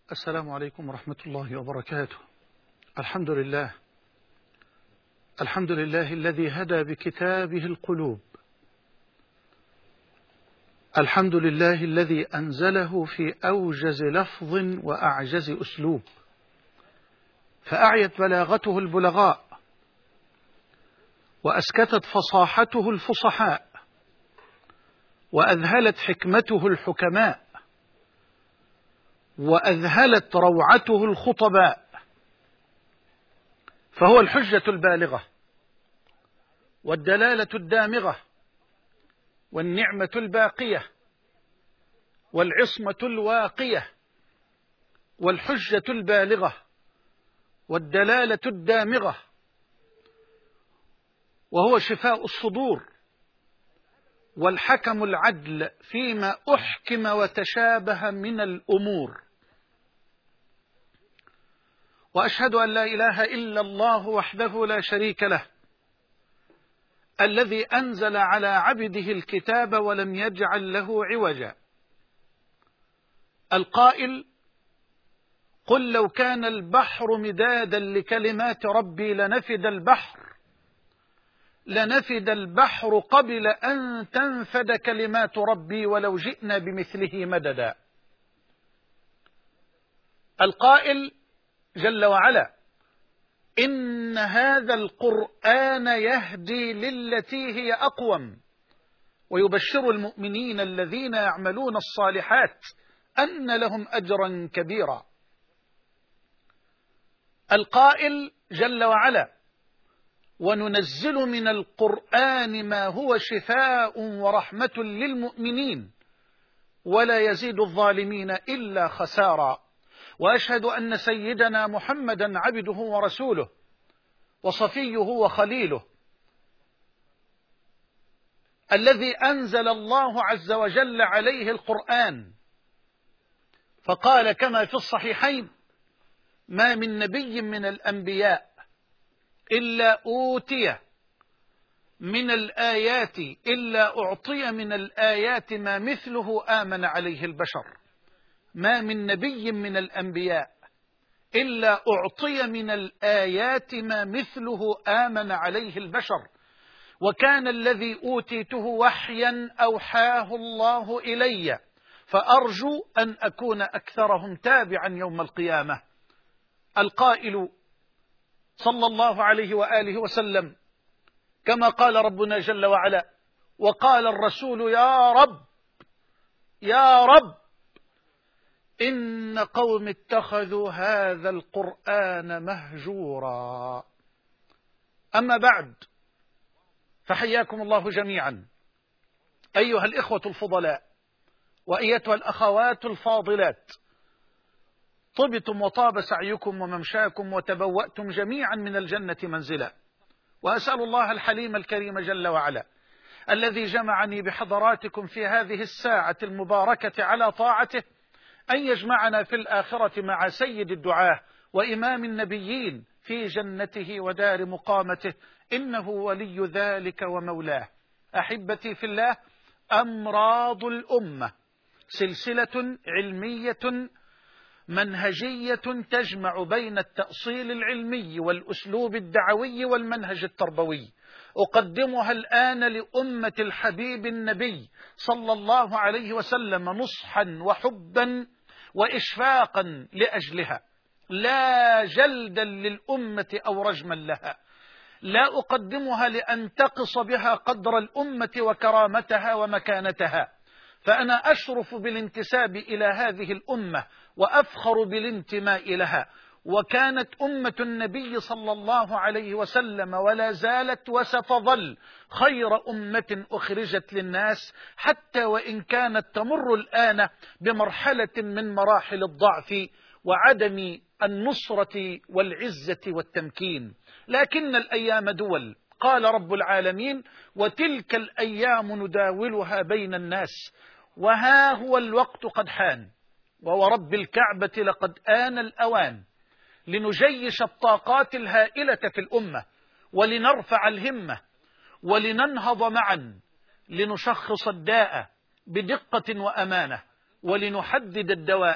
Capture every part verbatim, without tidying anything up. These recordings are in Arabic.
السلام عليكم ورحمة الله وبركاته. الحمد لله الحمد لله الذي هدى بكتابه القلوب. الحمد لله الذي أنزله في أوجز لفظ وأعجز أسلوب، فأعيت بلاغته البلغاء وأسكتت فصاحته الفصحاء وأذهلت حكمته الحكماء وأذهلت روعته الخطباء، فهو الحجة البالغة والدلالة الدامغة والنعمة الباقية والعصمة الواقية والحجة البالغة والدلالة الدامغة، وهو شفاء الصدور والحكم العدل فيما أحكم وتشابه من الأمور. وأشهد أن لا إله إلا الله وحده لا شريك له، الذي أنزل على عبده الكتاب ولم يجعل له عوجا، القائل: قل لو كان البحر مدادا لكلمات ربي لنفد البحر لنفد البحر قبل أن تنفد كلمات ربي ولو جئنا بمثله مددا. القائل جل وعلا: إن هذا القرآن يهدي للتي هي أقوم ويبشر المؤمنين الذين يعملون الصالحات أن لهم أجرا كبيرا. القائل جل وعلا: وننزل من القرآن ما هو شفاء ورحمة للمؤمنين ولا يزيد الظالمين إلا خسارا. وأشهد أن سيدنا محمدا عبده ورسوله وصفيه وخليله، الذي أنزل الله عز وجل عليه القرآن، فقال كما في الصحيحين: ما من نبي من الأنبياء إلا أوتي من الآيات إلا أعطي من الآيات ما مثله آمن عليه البشر. ما من نبي من الأنبياء إلا أعطي من الآيات ما مثله آمن عليه البشر، وكان الذي أوتيته وحيا أوحاه الله إلي، فأرجو أن أكون أكثرهم تابعا يوم القيامة. القائل صلى الله عليه وآله وسلم كما قال ربنا جل وعلا: وقال الرسول يا رب يا رب إن قوم اتخذوا هذا القرآن مهجورا. أما بعد، فحياكم الله جميعا أيها الإخوة الفضلاء وأيتها الأخوات الفاضلات، طبتم وطاب سعيكم وممشاكم وتبوأتم جميعا من الجنة منزلا. وأسأل الله الحليم الكريم جل وعلا الذي جمعني بحضراتكم في هذه الساعة المباركة على طاعته أن يجمعنا في الآخرة مع سيد الدعاة وإمام النبيين في جنته ودار مقامته، إنه ولي ذلك ومولاه. أحبتي في الله، أمراض الأمة سلسلة علمية منهجية تجمع بين التأصيل العلمي والأسلوب الدعوي والمنهج التربوي، أقدمها الآن لأمة الحبيب النبي صلى الله عليه وسلم نصحا وحبا وإشفاقا لأجلها، لا جلدا للأمة أو رجما لها. لا أقدمها لأن تقص بها قدر الأمة وكرامتها ومكانتها، فأنا أشرف بالانتساب إلى هذه الأمة وأفخر بالانتماء لها. وكانت أمة النبي صلى الله عليه وسلم ولا زالت وستظل خير أمة أخرجت للناس، حتى وإن كانت تمر الآن بمرحلة من مراحل الضعف وعدم النصرة والعزة والتمكين، لكن الأيام دول. قال رب العالمين: وتلك الأيام نداولها بين الناس وها هو الوقت قد حان، وورب الكعبة لقد آن الأوان لنجيش الطاقات الهائلة في الأمة ولنرفع الهمة ولننهض معا لنشخص الداء بدقة وأمانة ولنحدد الدواء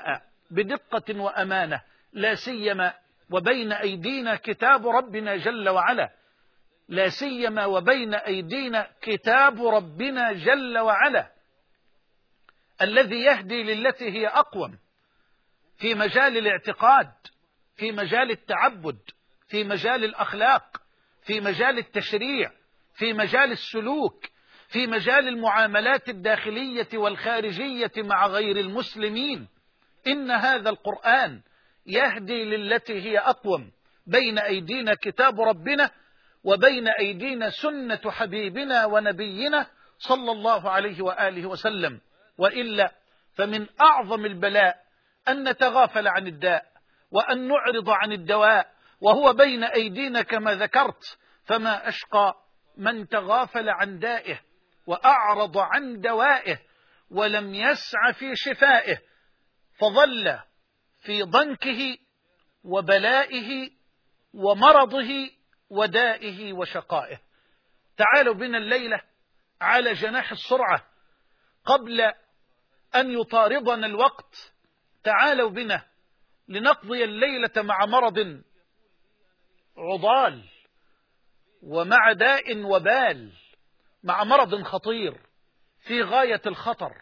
بدقة وأمانة، لا سيما وبين أيدينا كتاب ربنا جل وعلا، لا سيما وبين أيدينا كتاب ربنا جل وعلا الذي يهدي للتي هي أقوم في مجال الاعتقاد، في مجال التعبد، في مجال الأخلاق، في مجال التشريع، في مجال السلوك، في مجال المعاملات الداخلية والخارجية مع غير المسلمين. إن هذا القرآن يهدي للتي هي أقوم، بين أيدينا كتاب ربنا وبين أيدينا سنة حبيبنا ونبينا صلى الله عليه وآله وسلم. وإلا فمن أعظم البلاء أن نتغافل عن الداء وأن نعرض عن الدواء وهو بين أيدينا كما ذكرت، فما أشقى من تغافل عن دائه وأعرض عن دوائه ولم يسع في شفائه، فظل في ضنكه وبلائه ومرضه ودائه وشقائه. تعالوا بنا الليلة على جناح السرعة قبل أن يطاردنا الوقت، تعالوا بنا لنقضي الليلة مع مرض عضال ومع داء وبال، مع مرض خطير في غاية الخطر،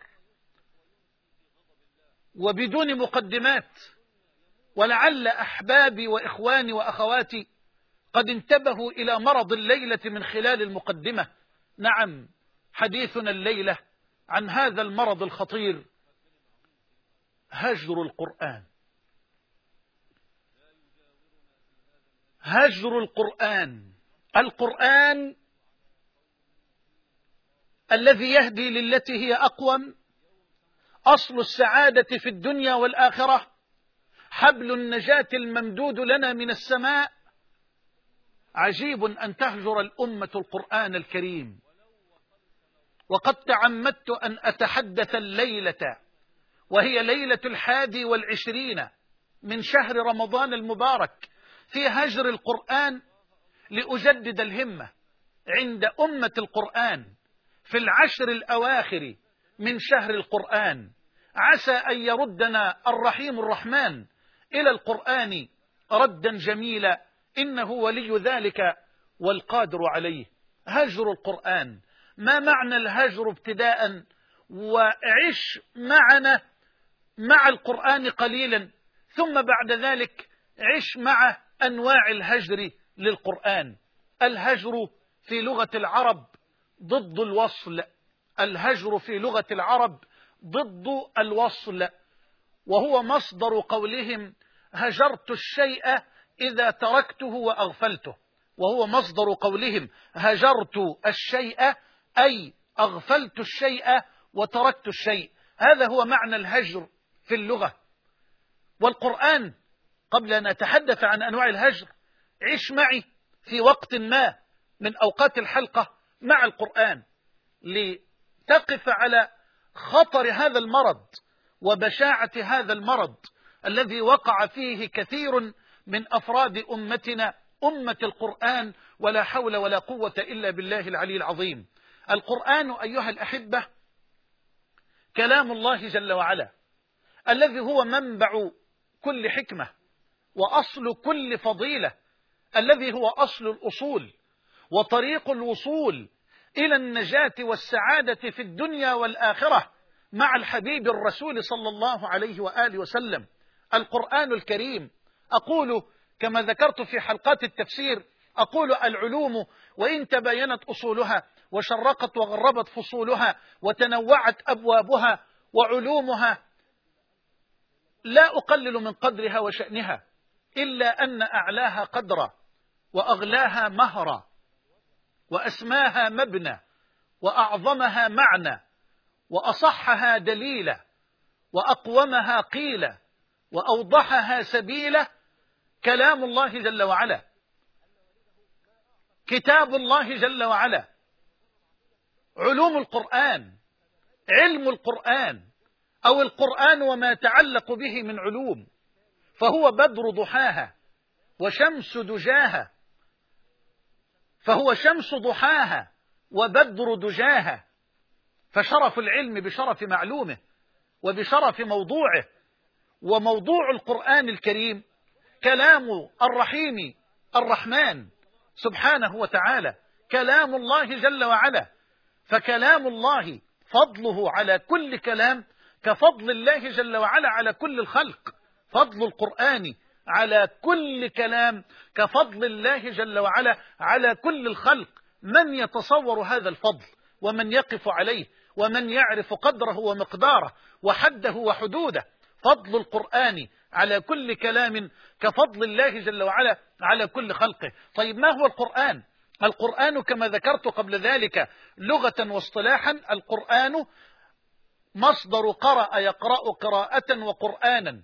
وبدون مقدمات. ولعل أحبابي وإخواني وأخواتي قد انتبهوا إلى مرض الليلة من خلال المقدمة. نعم، حديثنا الليلة عن هذا المرض الخطير، هجر القرآن. هجر القرآن، القرآن الذي يهدي للتي هي أقوم، أصل السعادة في الدنيا والآخرة، حبل النجاة الممدود لنا من السماء. عجيب أن تهجر الأمة القرآن الكريم. وقد تعمدت أن أتحدث الليلة وهي ليلة الحادي والعشرين من شهر رمضان المبارك في هجر القرآن، لأجدد الهمة عند أمة القرآن في العشر الأواخر من شهر القرآن. عسى أن يردنا الرحيم الرحمن إلى القرآن ردا جميلا، إنه ولي ذلك والقادر عليه. هجر القرآن، ما معنى الهجر ابتداء؟ وعش معنا مع القرآن قليلا، ثم بعد ذلك عش مع أنواع الهجر للقرآن. الهجر في لغة العرب ضد الوصل، الهجر في لغة العرب ضد الوصل، وهو مصدر قولهم هجرت الشيء إذا تركته وأغفلته، وهو مصدر قولهم هجرت الشيء أي أغفلت الشيء وتركت الشيء. هذا هو معنى الهجر في اللغة. والقرآن، قبل أن أتحدث عن أنواع الهجر، عش معي في وقت ما من أوقات الحلقة مع القرآن لتقف على خطر هذا المرض وبشاعة هذا المرض الذي وقع فيه كثير من أفراد أمتنا، أمة القرآن، ولا حول ولا قوة إلا بالله العلي العظيم. القرآن أيها الأحبة كلام الله جل وعلا، الذي هو منبع كل حكمة وأصل كل فضيلة، الذي هو أصل الأصول وطريق الوصول إلى النجاة والسعادة في الدنيا والآخرة مع الحبيب الرسول صلى الله عليه وآله وسلم. القرآن الكريم، أقول كما ذكرت في حلقات التفسير، أقول العلوم وإن تباينت أصولها وشرقت وغربت فصولها وتنوعت أبوابها وعلومها، لا أقلل من قدرها وشأنها، إلا أن أعلاها قدرا وأغلاها مهرا وأسماها مبنى وأعظمها معنى وأصحها دليلا وأقومها قيلا وأوضحها سبيلا كلام الله جل وعلا، كتاب الله جل وعلا، علوم القرآن، علم القرآن، أو القرآن وما يتعلق به من علوم، فهو بدر ضحاها وشمس دجاها، فهو شمس ضحاها وبدر دجاها. فشرف العلم بشرف معلومه وبشرف موضوعه وموضوع القرآن الكريم كلام الرحيم الرحمن سبحانه وتعالى، كلام الله جل وعلا. فكلام الله فضله على كل كلام كفضل الله جل وعلا على كل الخلق. فضل القرآن على كل كلام كفضل الله جل وعلا على كل الخلق. من يتصور هذا الفضل ومن يقف عليه ومن يعرف قدره ومقداره وحده وحدوده؟ فضل القرآن على كل كلام كفضل الله جل وعلا على كل خلقه. طيب ما هو القرآن؟ القرآن كما ذكرت قبل ذلك لغة واصطلاحا، القرآن مصدر قرأ يقرأ قراءة وقرآنا،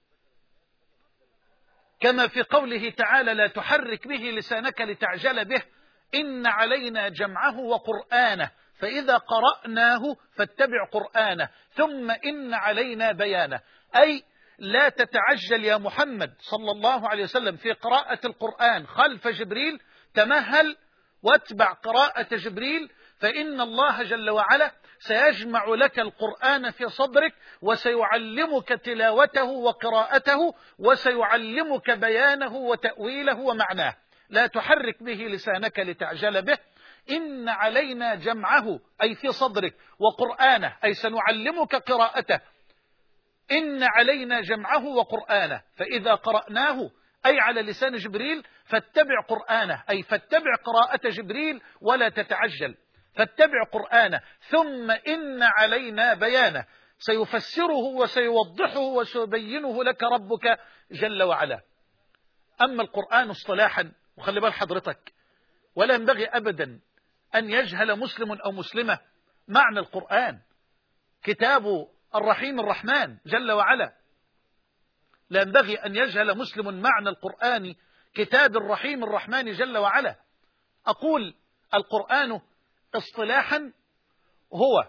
كما في قوله تعالى: لا تحرك به لسانك لتعجل به إن علينا جمعه وقرآنه فإذا قرأناه فاتبع قرآنه ثم إن علينا بيانه. أي لا تتعجل يا محمد صلى الله عليه وسلم في قراءة القرآن خلف جبريل، تمهل واتبع قراءة جبريل، فإن الله جل وعلا سيجمع لك القرآن في صدرك وسيعلمك تلاوته وقراءته وسيعلمك بيانه وتأويله ومعناه. لا تحرك به لسانك لتعجل به إن علينا جمعه أي في صدرك، وقرآنه أي سنعلمك قراءته. إن علينا جمعه وقرآنه فإذا قرأناه أي على لسان جبريل فاتبع قرآنه أي فاتبع قراءة جبريل ولا تتعجل، فاتبع قرآنه ثم إن علينا بيانه، سيفسره وسيوضحه وسيبينه لك ربك جل وعلا. أما القرآن اصطلاحا، وخلي بال حضرتك، ولا ينبغي أبدا أن يجهل مسلم أو مسلمة معنى القرآن، كتاب الرحيم الرحمن جل وعلا. لا ينبغي أن يجهل مسلم معنى القرآن، كتاب الرحيم الرحمن جل وعلا. أقول القرآن اصطلاحا هو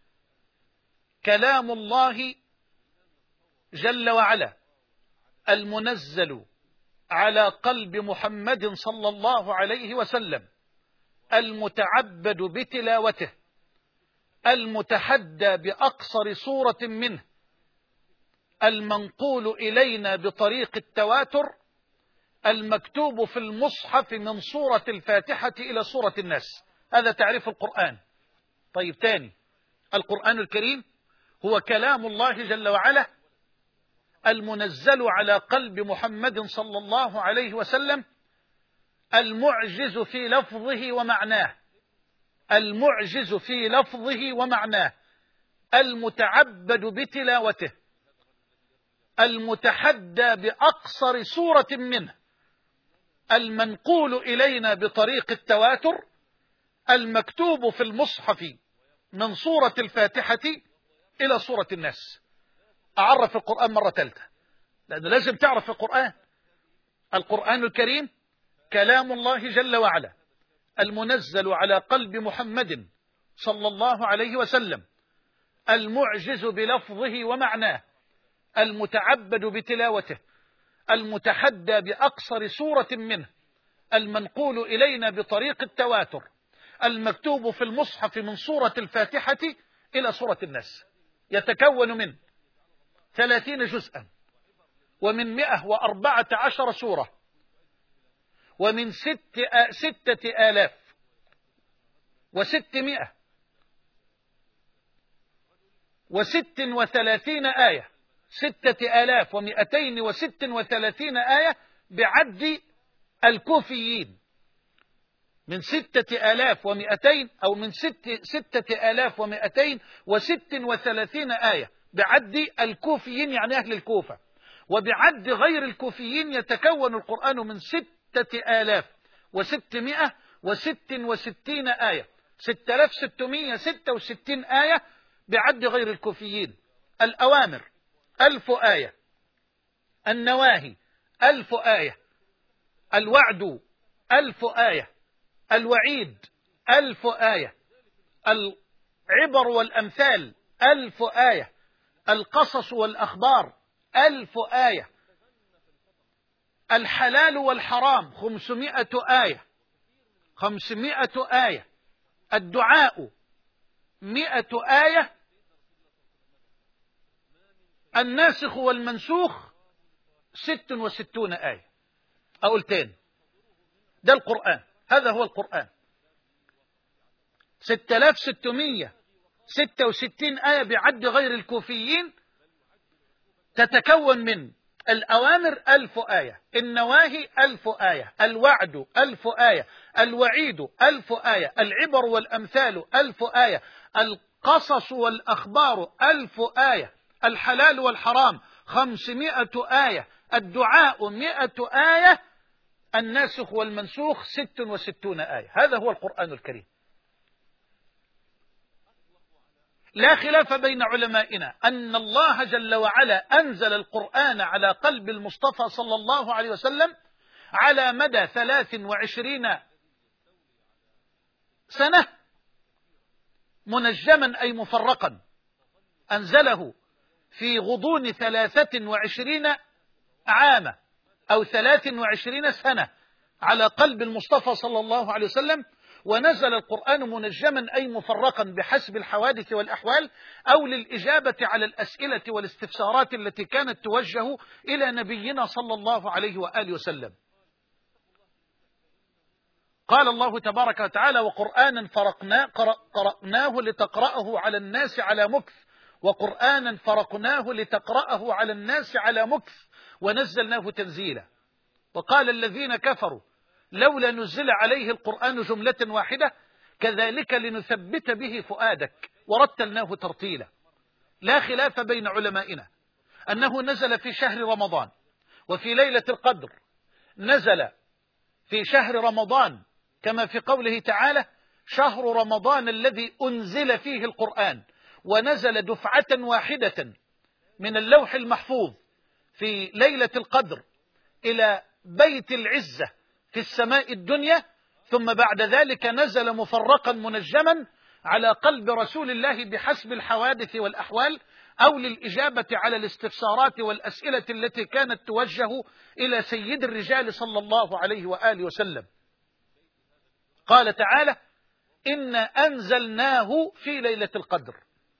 كلام الله جل وعلا المنزل على قلب محمد صلى الله عليه وسلم، المتعبد بتلاوته، المتحدى بأقصر صورة منه، المنقول إلينا بطريق التواتر، المكتوب في المصحف من سورة الفاتحة إلى سورة الناس. هذا تعريف القرآن. طيب تاني، القرآن الكريم هو كلام الله جل وعلا المنزل على قلب محمد صلى الله عليه وسلم، المعجز في لفظه ومعناه، المعجز في لفظه ومعناه، المتعبد بتلاوته، المتحدى بأقصر سورة منه، المنقول إلينا بطريق التواتر، المكتوب في المصحف من سورة الفاتحة إلى سورة الناس. أعرف القرآن مرة ثالثة، لأنه لازم تعرف القرآن. القرآن الكريم كلام الله جل وعلا المنزل على قلب محمد صلى الله عليه وسلم، المعجز بلفظه ومعناه، المتعبد بتلاوته، المتحدى بأقصر سورة منه، المنقول إلينا بطريق التواتر، المكتوب في المصحف من سورة الفاتحة إلى سورة الناس. يتكون من ثلاثين جزءا، ومن مئة وأربعة عشر سورة، ومن ست ستة آلاف وستمائة وست وثلاثين آية، ستة آلاف ومئتين وست وثلاثين آية بعد الكوفيين، من ستة آلاف ومئتين أو من ست ستة آلاف ومئتين وست وثلاثين آية بعد الكوفيين يعني أهل الكوفة. وبعد غير الكوفيين يتكون القرآن من ستة آلاف وستمائة وست وستين آية، ستة آلاف وستمائة وستة وستين آية بعد غير الكوفيين. الأوامر ألف آية، النواهي ألف آية، الوعد ألف آية، الوعيد ألف آية، العبر والأمثال ألف آية، القصص والأخبار ألف آية، الحلال والحرام خمسمائة آية، خمسمائة آية، الدعاء مئة آية، الناسخ والمنسوخ ست وستون آية. أقول تاني، ده القرآن، هذا هو القرآن، ستة آلاف وستمائة وستة وستين آية بعد غير الكوفيين، تتكون من الأوامر ألف آية، النواهي ألف آية، الوعد ألف آية، الوعيد ألف آية، العبر والأمثال ألف آية، القصص والأخبار ألف آية، الحلال والحرام خمسمائة آية، الدعاء مائة آية، الناسخ والمنسوخ ست وستون آية. هذا هو القرآن الكريم. لا خلاف بين علمائنا أن الله جل وعلا أنزل القرآن على قلب المصطفى صلى الله عليه وسلم على مدى ثلاث وعشرين سنة منجما أي مفرقا، أنزله في غضون ثلاثة وعشرين عاما أو ثلاث وعشرين سنة على قلب المصطفى صلى الله عليه وسلم، ونزل القرآن منجما أي مفرقا بحسب الحوادث والأحوال أو للإجابة على الأسئلة والاستفسارات التي كانت توجه إلى نبينا صلى الله عليه وآله وسلم. قال الله تبارك وتعالى: وقرآنا فرقنا قرأناه لتقرأه على الناس على مكث، وقرآنا فرقناه لتقرأه على الناس على مكث ونزلناه تنزيلا. وقال الذين كفروا لولا نزل عليه القرآن جملة واحدة كذلك لنثبت به فؤادك ورتلناه ترتيلا. لا خلاف بين علمائنا أنه نزل في شهر رمضان وفي ليلة القدر، نزل في شهر رمضان كما في قوله تعالى: شهر رمضان الذي أنزل فيه القرآن، ونزل دفعة واحدة من اللوح المحفوظ في ليلة القدر إلى بيت العزة في السماء الدنيا، ثم بعد ذلك نزل مفرقا منجما على قلب رسول الله بحسب الحوادث والأحوال أو للإجابة على الاستفسارات والأسئلة التي كانت توجه إلى سيد الرجال صلى الله عليه وآله وسلم. قال تعالى: إنا أنزلناه في ليلة القدر.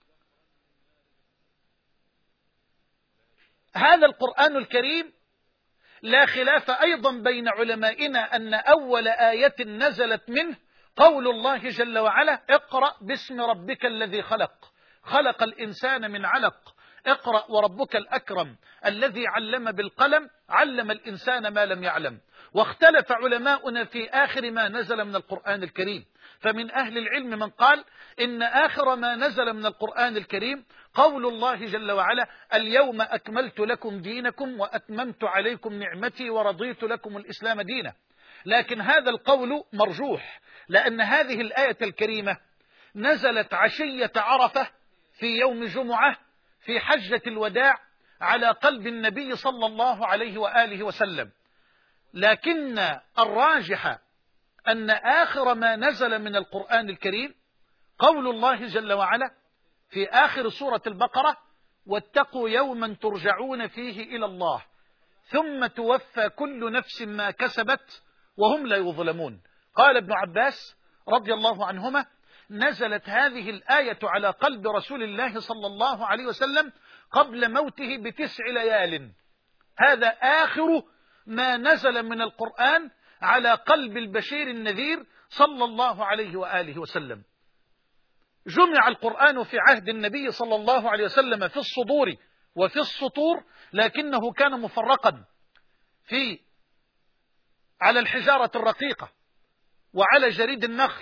هذا القرآن الكريم لا خلاف أيضا بين علمائنا أن أول آية نزلت منه قول الله جل وعلا: اقرأ باسم ربك الذي خلق، خلق الإنسان من علق، اقرأ وربك الأكرم الذي علم بالقلم، علم الإنسان ما لم يعلم. واختلف علماؤنا في آخر ما نزل من القرآن الكريم، فمن أهل العلم من قال إن آخر ما نزل من القرآن الكريم قول الله جل وعلا: اليوم أكملت لكم دينكم وأتممت عليكم نعمتي ورضيت لكم الإسلام دينا. لكن هذا القول مرجوح، لأن هذه الآية الكريمة نزلت عشية عرفة في يوم جمعة في حجة الوداع على قلب النبي صلى الله عليه وآله وسلم. لكن الراجح أن آخر ما نزل من القرآن الكريم قول الله جل وعلا في آخر سورة البقرة: واتقوا يوما ترجعون فيه إلى الله ثم توفى كل نفس ما كسبت وهم لا يظلمون. قال ابن عباس رضي الله عنهما: نزلت هذه الآية على قلب رسول الله صلى الله عليه وسلم قبل موته بتسع ليال. هذا آخر ما نزل من القرآن على قلب البشير النذير صلى الله عليه وآله وسلم. جمع القرآن في عهد النبي صلى الله عليه وسلم في الصدور وفي السطور، لكنه كان مفرقا في على الحجارة الرقيقة وعلى جريد النخل،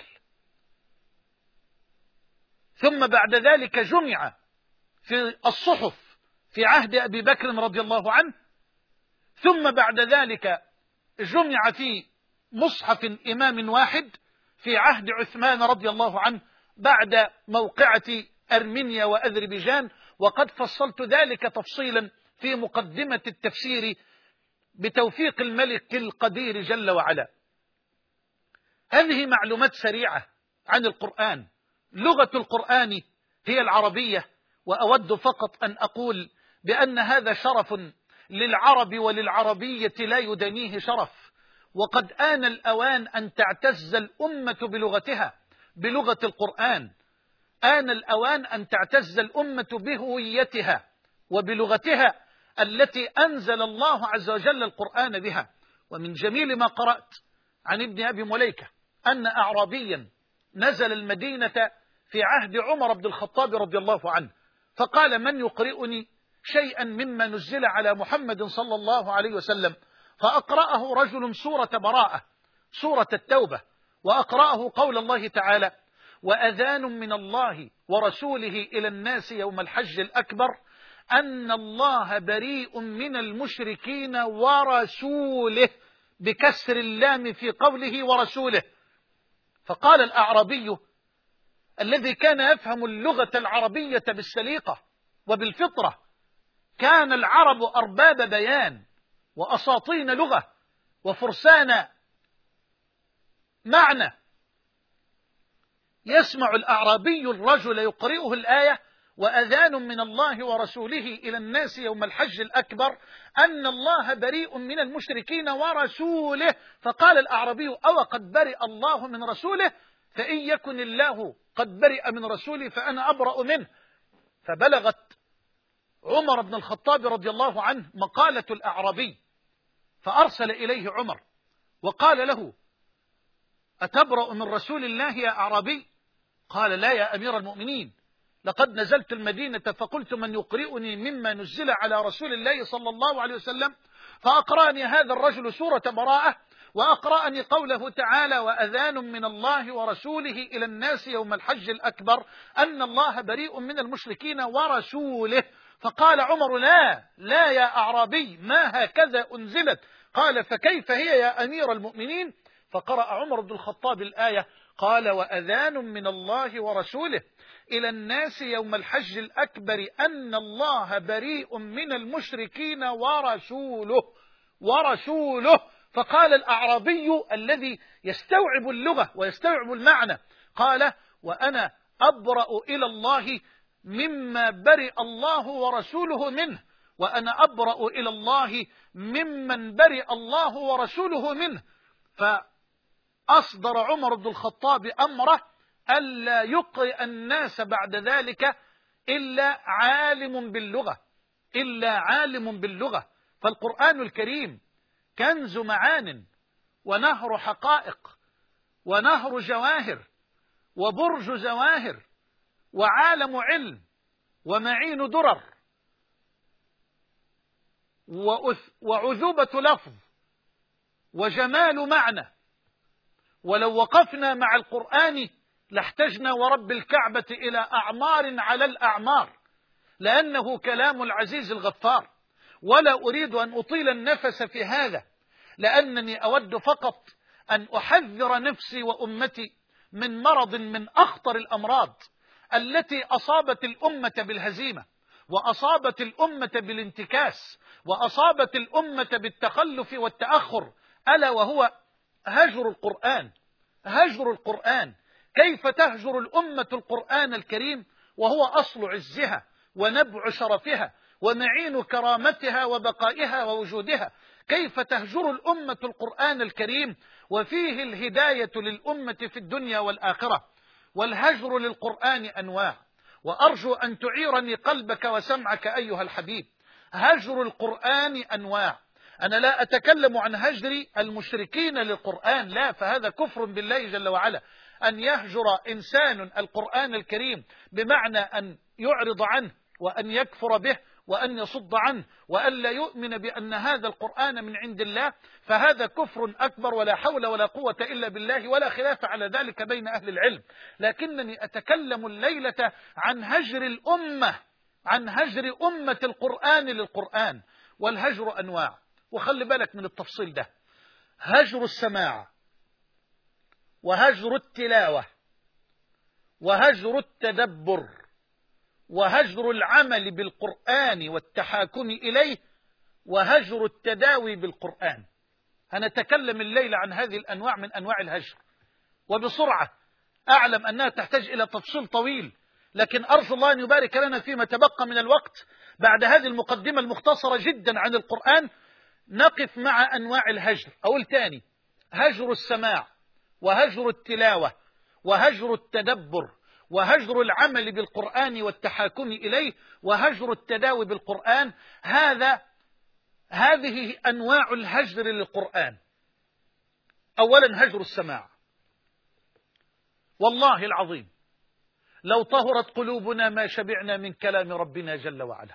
ثم بعد ذلك جمع في الصحف في عهد أبي بكر رضي الله عنه، ثم بعد ذلك جمع في مصحف إمام واحد في عهد عثمان رضي الله عنه بعد موقعة أرمينيا وأذربيجان، وقد فصلت ذلك تفصيلا في مقدمة التفسير بتوفيق الملك القدير جل وعلا. هذه معلومات سريعة عن القرآن. لغة القرآن هي العربية، وأود فقط أن أقول بأن هذا شرف للعرب وللعربية لا يدنيه شرف، وقد آن الأوان أن تعتز الأمة بلغتها، بلغة القرآن. آن الأوان أن تعتز الأمة بهويتها وبلغتها التي أنزل الله عز وجل القرآن بها. ومن جميل ما قرأت عن ابن أبي مليكة أن أعرابيا نزل المدينة في عهد عمر بن الخطاب رضي الله عنه، فقال: من يقرئني شيئا مما نزل على محمد صلى الله عليه وسلم؟ فأقرأه رجل سورة براءة، سورة التوبة، وأقرأه قول الله تعالى: وأذان من الله ورسوله إلى الناس يوم الحج الأكبر أن الله بريء من المشركين ورسوله، بكسر اللام في قوله ورسوله. فقال الأعرابي الذي كان يفهم اللغة العربية بالسليقة وبالفطرة: كان العرب أرباب بيان وأساطين لغة وفرسان معنى. يسمع الأعرابي الرجل يقرئه الآية: وأذان من الله ورسوله إلى الناس يوم الحج الأكبر أن الله بريء من المشركين ورسوله. فقال الأعرابي: أو قد برئ الله من رسوله؟ فإن يكن الله قد برئ من رسوله فأنا أبرأ منه. فبلغت عمر بن الخطاب رضي الله عنه مقالة الأعرابي، فأرسل إليه عمر وقال له: أتبرأ من رسول الله يا أعرابي؟ قال: لا يا أمير المؤمنين، لقد نزلت المدينة فقلت من يقرئني مما نزل على رسول الله صلى الله عليه وسلم، فأقرأني هذا الرجل سورة براءة، وأقرأني قوله تعالى: وأذان من الله ورسوله إلى الناس يوم الحج الأكبر أن الله بريء من المشركين ورسوله. فقال عمر: لا لا يا أعرابي، ما هكذا أنزلت. قال: فكيف هي يا أمير المؤمنين؟ فقرأ عمر بن الخطاب الآية: قال: وأذان من الله ورسوله إلى الناس يوم الحج الأكبر أن الله بريء من المشركين ورسوله ورسوله. فقال الأعرابي الذي يستوعب اللغة ويستوعب المعنى، قال: وأنا أبرأ إلى الله مما برئ الله ورسوله منه، وأنا أبرأ إلى الله ممن برئ الله ورسوله منه. فأصدر عمر بن الخطاب أمره ألا يقرئ الناس بعد ذلك إلا عالم باللغة، إلا عالم باللغة. فالقرآن الكريم كنز معان ونهر حقائق ونهر جواهر وبرج زواهر وعالم علم ومعين درر وعذوبة لفظ وجمال معنى. ولو وقفنا مع القرآن لاحتجنا ورب الكعبة إلى أعمار على الأعمار، لأنه كلام العزيز الغفار. ولا أريد أن أطيل النفس في هذا، لأنني أود فقط أن أحذر نفسي وأمتي من مرض من أخطر الأمراض التي أصابت الأمة بالهزيمة، وأصابت الأمة بالانتكاس، وأصابت الأمة بالتخلف والتأخر، ألا وهو هجر القرآن. هجر القرآن. كيف تهجر الأمة القرآن الكريم وهو أصل عزها ونبع شرفها ومعين كرامتها وبقائها ووجودها؟ كيف تهجر الأمة القرآن الكريم وفيه الهداية للأمة في الدنيا والآخرة؟ والهجر للقرآن أنواع، وأرجو أن تعيرني قلبك وسمعك أيها الحبيب. هجر القرآن أنواع. أنا لا أتكلم عن هجر المشركين للقرآن، لا، فهذا كفر بالله جل وعلا. أن يهجر إنسان القرآن الكريم بمعنى أن يعرض عنه وأن يكفر به وأن يصد عنه وأن لا يؤمن بأن هذا القرآن من عند الله، فهذا كفر أكبر، ولا حول ولا قوة إلا بالله، ولا خلاف على ذلك بين أهل العلم. لكنني أتكلم الليلة عن هجر الأمة، عن هجر أمة القرآن للقرآن. والهجر أنواع، وخلي بالك من التفصيل ده: هجر السماع، وهجر التلاوة، وهجر التدبر، وهجر العمل بالقرآن والتحاكم إليه، وهجر التداوي بالقرآن. هنتكلم الليلة عن هذه الأنواع من أنواع الهجر، وبسرعة. أعلم أنها تحتاج إلى تفصيل طويل، لكن أرجو الله أن يبارك لنا فيما تبقى من الوقت. بعد هذه المقدمة المختصرة جدا عن القرآن نقف مع أنواع الهجر. أقول تاني: هجر السماع، وهجر التلاوة، وهجر التدبر، وهجر العمل بالقرآن والتحاكم إليه وهجر التداوي بالقرآن. هذا هذه أنواع الهجر للقرآن. أولا هجر السماع. والله العظيم لو طهرت قلوبنا ما شبعنا من كلام ربنا جل وعلا.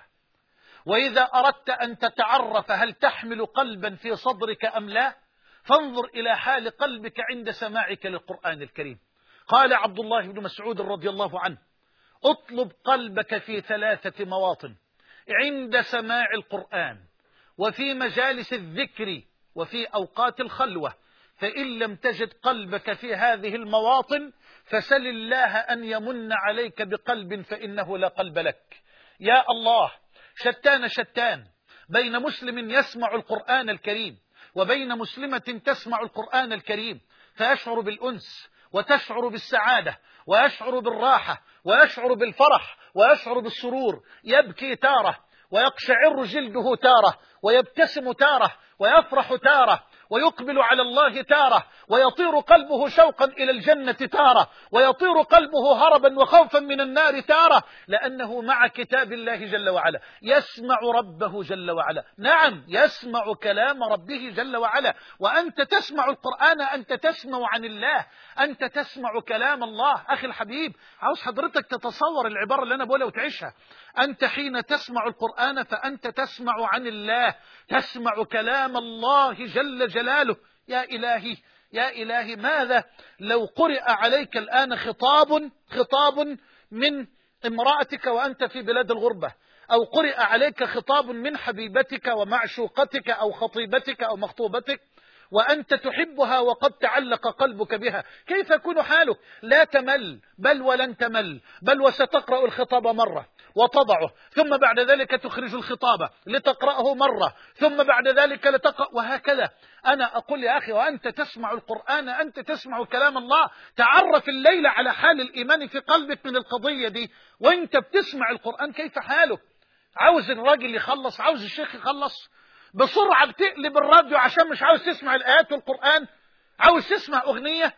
وإذا أردت أن تتعرف هل تحمل قلبا في صدرك أم لا، فانظر إلى حال قلبك عند سماعك للقرآن الكريم. قال عبد الله بن مسعود رضي الله عنه: اطلب قلبك في ثلاثة مواطن: عند سماع القرآن، وفي مجالس الذكر، وفي أوقات الخلوة. فإن لم تجد قلبك في هذه المواطن فسل الله أن يمن عليك بقلب فإنه لا قلب لك. يا الله، شتان شتان بين مسلم يسمع القرآن الكريم وبين مسلمة تسمع القرآن الكريم فيشعر بالأنس وتشعر بالسعادة ويشعر بالراحة ويشعر بالفرح ويشعر بالسرور، يبكي تارة ويقشعر جلده تارة ويبتسم تارة ويفرح تارة ويقبل على الله تارة ويطير قلبه شوقا إلى الجنة تارة ويطير قلبه هربا وخوفا من النار تارة، لأنه مع كتاب الله جل وعلا يسمع ربه جل وعلا. نعم، يسمع كلام ربه جل وعلا. وأنت تسمع القرآن أنت تسمع عن الله، أنت تسمع كلام الله. أخي الحبيب، عاوز حضرتك تتصور العبارة اللي أنا بقولها وتعيشها. أنت حين تسمع القرآن فأنت تسمع عن الله، تسمع كلام الله جل جلاله. يا إلهي يا إلهي، ماذا لو قرئ عليك الآن خطاب خطاب من امرأتك وأنت في بلاد الغربة، أو قرئ عليك خطاب من حبيبتك ومعشوقتك أو خطيبتك أو مخطوبتك وأنت تحبها وقد تعلق قلبك بها، كيف يكون حالك؟ لا تمل، بل ولن تمل، بل وستقرأ الخطاب مرة وتضعه، ثم بعد ذلك تخرج الخطاب لتقرأه مرة، ثم بعد ذلك لتقرأ، وهكذا. أنا أقول يا أخي، وأنت تسمع القرآن أنت تسمع كلام الله. تعرف الليلة على حال الإيمان في قلبك من القضية دي، وأنت بتسمع القرآن كيف حالك؟ عاوز الراجل يخلص، عاوز الشيخ يخلص بسرعة، بتقلب الراديو عشان مش عاوز تسمع الآيات والقرآن، عاوز تسمع أغنية.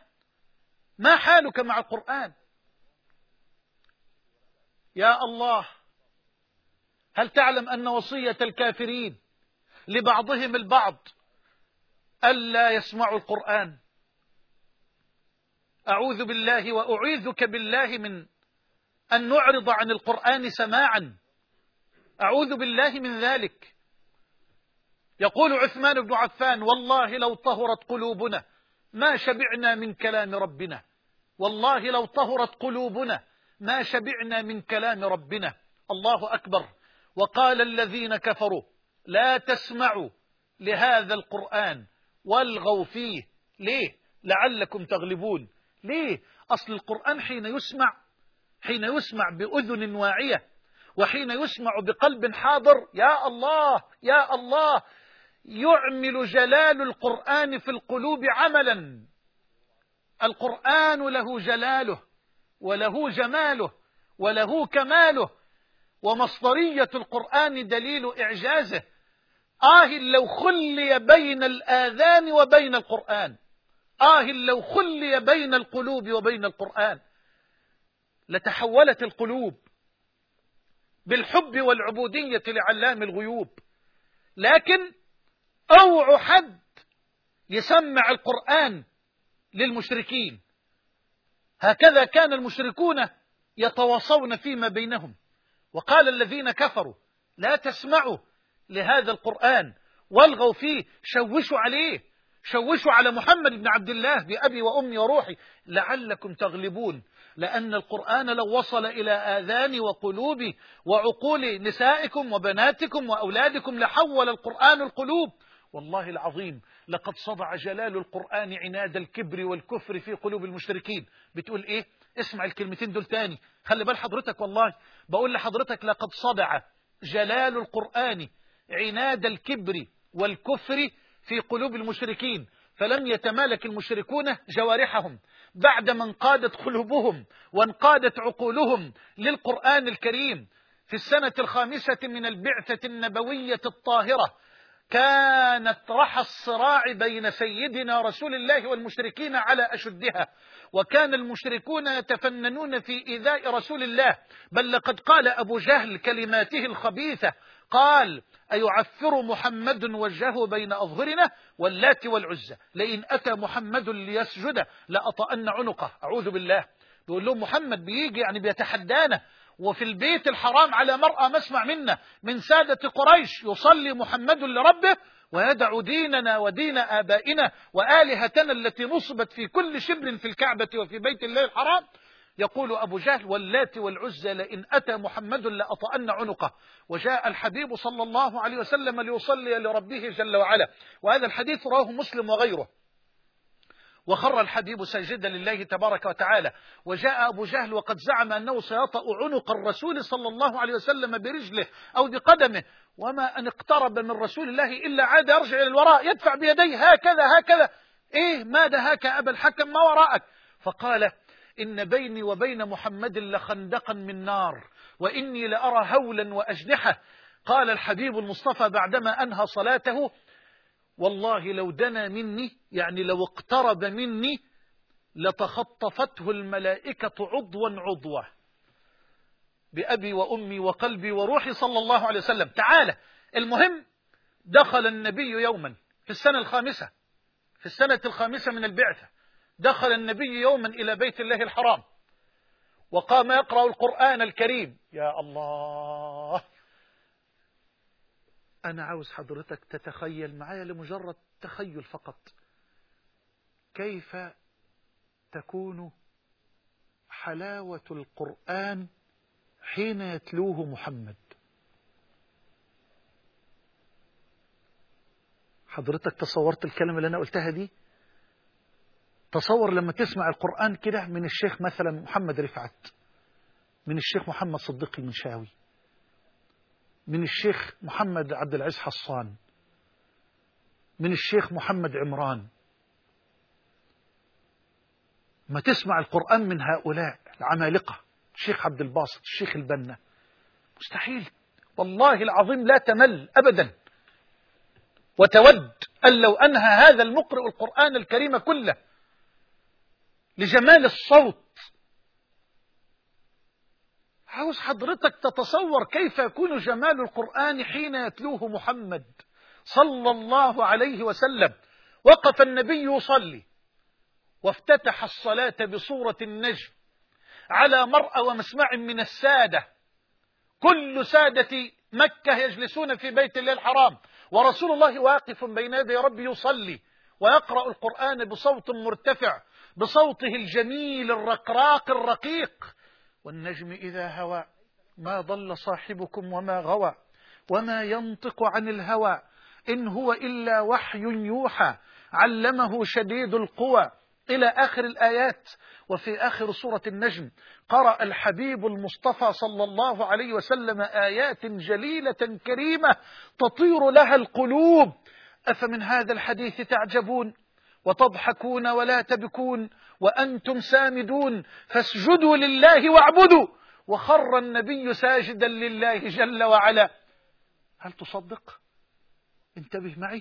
ما حالك مع القرآن؟ يا الله، هل تعلم أن وصية الكافرين لبعضهم البعض ألا يسمعوا القرآن؟ أعوذ بالله وأعيذك بالله من أن نعرض عن القرآن سماعا، أعوذ بالله من ذلك. يقول عثمان بن عفان: والله لو طهرت قلوبنا ما شبعنا من كلام ربنا، والله لو طهرت قلوبنا ما شبعنا من كلام ربنا. الله أكبر. وقال الذين كفروا: لا تسمعوا لهذا القرآن والغوا فيه. ليه؟ لعلكم تغلبون. ليه؟ أصل القرآن حين يسمع حين يسمع بأذن واعية وحين يسمع بقلب حاضر، يا الله يا الله، يعمل جلال القرآن في القلوب عملا. القرآن له جلاله وله جماله وله كماله، ومصدرية القرآن دليل إعجازه. آه لو خلي بين الآذان وبين القرآن، آه لو خلي بين القلوب وبين القرآن، لتحولت القلوب بالحب والعبودية لعلام الغيوب. لكن أوعوا حد يسمع القرآن للمشركين. هكذا كان المشركون يتواصون فيما بينهم. وقال الذين كفروا: لا تسمعوا لهذا القرآن والغوا فيه. شوشوا عليه، شوشوا على محمد بن عبد الله بأبي وأمي وروحي لعلكم تغلبون. لأن القرآن لو وصل إلى آذان وقلوب وعقول نسائكم وبناتكم وأولادكم لحول القرآن القلوب. والله العظيم لقد صدع جلال القرآن عناد الكبر والكفر في قلوب المشركين. بتقول إيه؟ اسمع الكلمتين دول تاني، خلي بال حضرتك. والله بقول لحضرتك لقد صدع جلال القرآن عناد الكبر والكفر في قلوب المشركين، فلم يتمالك المشركون جوارحهم بعدما انقادت قلوبهم وانقادت عقولهم للقرآن الكريم. في السنة الخامسة من البعثة النبوية الطاهرة كانت رحى الصراع بين سيدنا رسول الله والمشركين على أشدها، وكان المشركون يتفننون في إيذاء رسول الله، بل لقد قال أبو جهل كلماته الخبيثة، قال: أيعفر محمد وجهه بين أظهرنا واللات والعزى، لئن أتى محمد ليسجد لأطأن عنقه. أعوذ بالله. بيقول لهم محمد بيجي يعني بيتحدانا، وفي البيت الحرام على مرأى مسمع منا من سادة قريش يصلي محمد لربه ويدع ديننا ودين آبائنا وآلهتنا التي نصبت في كل شبر في الكعبة وفي بيت الله الحرام. يقول أبو جهل: واللات والعزى لئن أتى محمد لأطأن عنقه. وجاء الحبيب صلى الله عليه وسلم ليصلي لربه جل وعلا، وهذا الحديث رواه مسلم وغيره. وخر الحبيب ساجدا لله تبارك وتعالى، وجاء أبو جهل وقد زعم أنه سيطأ عنق الرسول صلى الله عليه وسلم برجله أو بقدمه، وما أن اقترب من رسول الله إلا عاد يرجع إلى الوراء يدفع بيديه هكذا هكذا. إيه ماذا هك أبا الحكم، ما وراءك؟ فقال: إن بيني وبين محمد لخندقا من نار، وإني لأرى هولا وأجنحة. قال الحبيب المصطفى بعدما أنهى صلاته: والله لو دنا مني، يعني لو اقترب مني، لتخطفته الملائكة عضوا عضوا، بأبي وأمي وقلبي وروحي صلى الله عليه وسلم. تعالى. المهم، دخل النبي يوما في السنة الخامسة في السنة الخامسة من البعثة، دخل النبي يوما إلى بيت الله الحرام، وقام يقرأ القرآن الكريم. يا الله، أنا عاوز حضرتك تتخيل معايا لمجرد تخيل فقط كيف تكون حلاوة القرآن حين يتلوه محمد. حضرتك تصورت الكلمة اللي أنا قلتها دي؟ تصور لما تسمع القرآن كده من الشيخ مثلا محمد رفعت، من الشيخ محمد صديق المنشاوي، من الشيخ محمد عبد العزيز حصان، من الشيخ محمد عمران. ما تسمع القرآن من هؤلاء العمالقة، الشيخ عبد الباسط، الشيخ البنا، مستحيل والله العظيم لا تمل أبدا، وتود أن لو أنهى هذا المقرئ القرآن الكريم كله لجمال الصوت. عاوز حضرتك تتصور كيف يكون جمال القرآن حين يتلوه محمد صلى الله عليه وسلم. وقف النبي يصلي، وافتتح الصلاة بصورة النجم على مرأى ومسمع من السادة، كل سادة مكة يجلسون في بيت الله الحرام، ورسول الله واقف بين يدي ربي يصلي ويقرأ القرآن بصوت مرتفع، بصوته الجميل الرقراق الرقيق. والنجم إذا هوى ما ضل صاحبكم وما غوى وما ينطق عن الهوى إن هو إلا وحي يوحى علمه شديد القوى، إلى آخر الآيات. وفي آخر سورة النجم قرأ الحبيب المصطفى صلى الله عليه وسلم آيات جليلة كريمة تطير لها القلوب. أفمن هذا الحديث تعجبون وتضحكون ولا تبكون وأنتم سامدون فاسجدوا لله واعبدوا. وخر النبي ساجدا لله جل وعلا. هل تصدق؟ انتبه معي،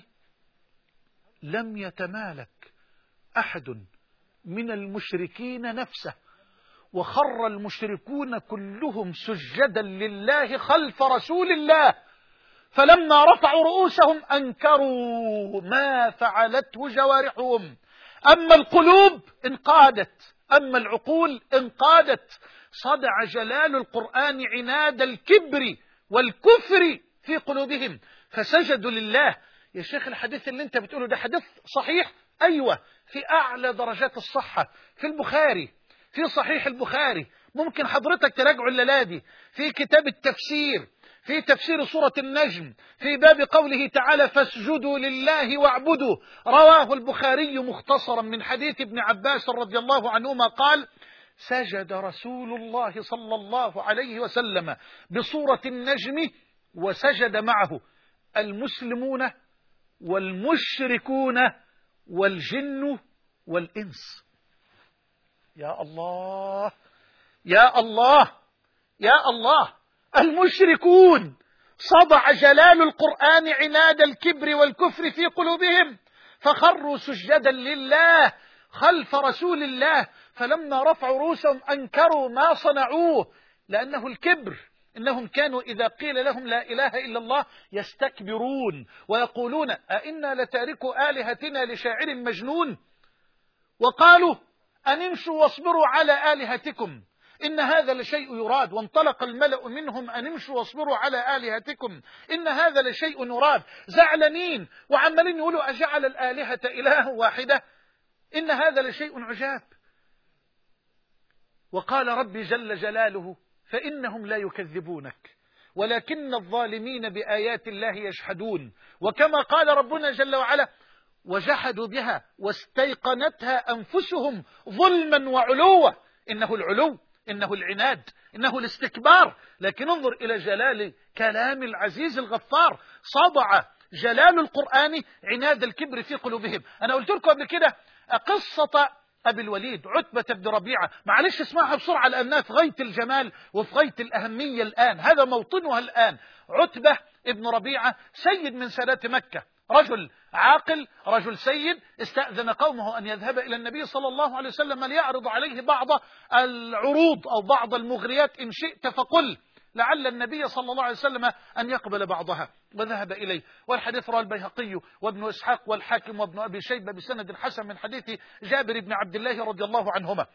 لم يتمالك أحد من المشركين نفسه، وخر المشركون كلهم سجدا لله خلف رسول الله، فلما رفعوا رؤوسهم أنكروا ما فعلته جوارحهم. أما القلوب انقادت، أما العقول انقادت. صدع جلال القرآن عناد الكبر والكفر في قلوبهم فسجدوا لله. يا شيخ الحديث اللي انت بتقوله ده حديث صحيح؟ أيوة، في أعلى درجات الصحة، في البخاري، في صحيح البخاري. ممكن حضرتك تراجعوا الليلة في كتاب التفسير، في تفسير سورة النجم، في باب قوله تعالى فاسجدوا لله واعبدوا. رواه البخاري مختصرا من حديث ابن عباس رضي الله عنهما قال: سجد رسول الله صلى الله عليه وسلم بسورة النجم وسجد معه المسلمون والمشركون والجن والإنس. يا الله يا الله يا الله، المشركون صدع جلال القرآن عناد الكبر والكفر في قلوبهم فخروا سجدا لله خلف رسول الله، فلما رفعوا رؤوسهم أنكروا ما صنعوه، لأنه الكبر. إنهم كانوا إذا قيل لهم لا إله إلا الله يستكبرون ويقولون أئنا لتاركوا آلهتنا لشاعر مجنون. وقالوا أن امشوا واصبروا على آلهتكم إن هذا لشيء يراد. وانطلق الملأ منهم أن امشوا واصبروا على آلهتكم إن هذا لشيء يراد. زعلانين وعمالين يقولوا أجعل الآلهة إله واحدة إن هذا لشيء عجاب. وقال ربي جل جلاله فإنهم لا يكذبونك ولكن الظالمين بآيات الله يجحدون. وكما قال ربنا جل وعلا وجحدوا بها واستيقنتها أنفسهم ظلما وعلوا. إنه العلو، إنه العناد، إنه الاستكبار. لكن انظر إلى جلال كلام العزيز الغفار. صدع جلال القرآن عناد الكبر في قلوبهم. أنا قلت لكم قبل كده قصة أبي الوليد عتبة بن ربيعة، معلش اسمعها بسرعة لأنها في غاية الجمال وفي غاية الأهمية الآن، هذا موطنها الآن. عتبة بن ربيعة سيد من سادات مكة، رجل عاقل، رجل سيد، استأذن قومه أن يذهب إلى النبي صلى الله عليه وسلم ليعرض عليه بعض العروض أو بعض المغريات إن شئت فقل، لعل النبي صلى الله عليه وسلم أن يقبل بعضها. وذهب إليه. والحديث رواه البيهقي وابن إسحاق والحاكم وابن أبي شيبة بسند حسن من حديث جابر بن عبد الله رضي الله عنهما.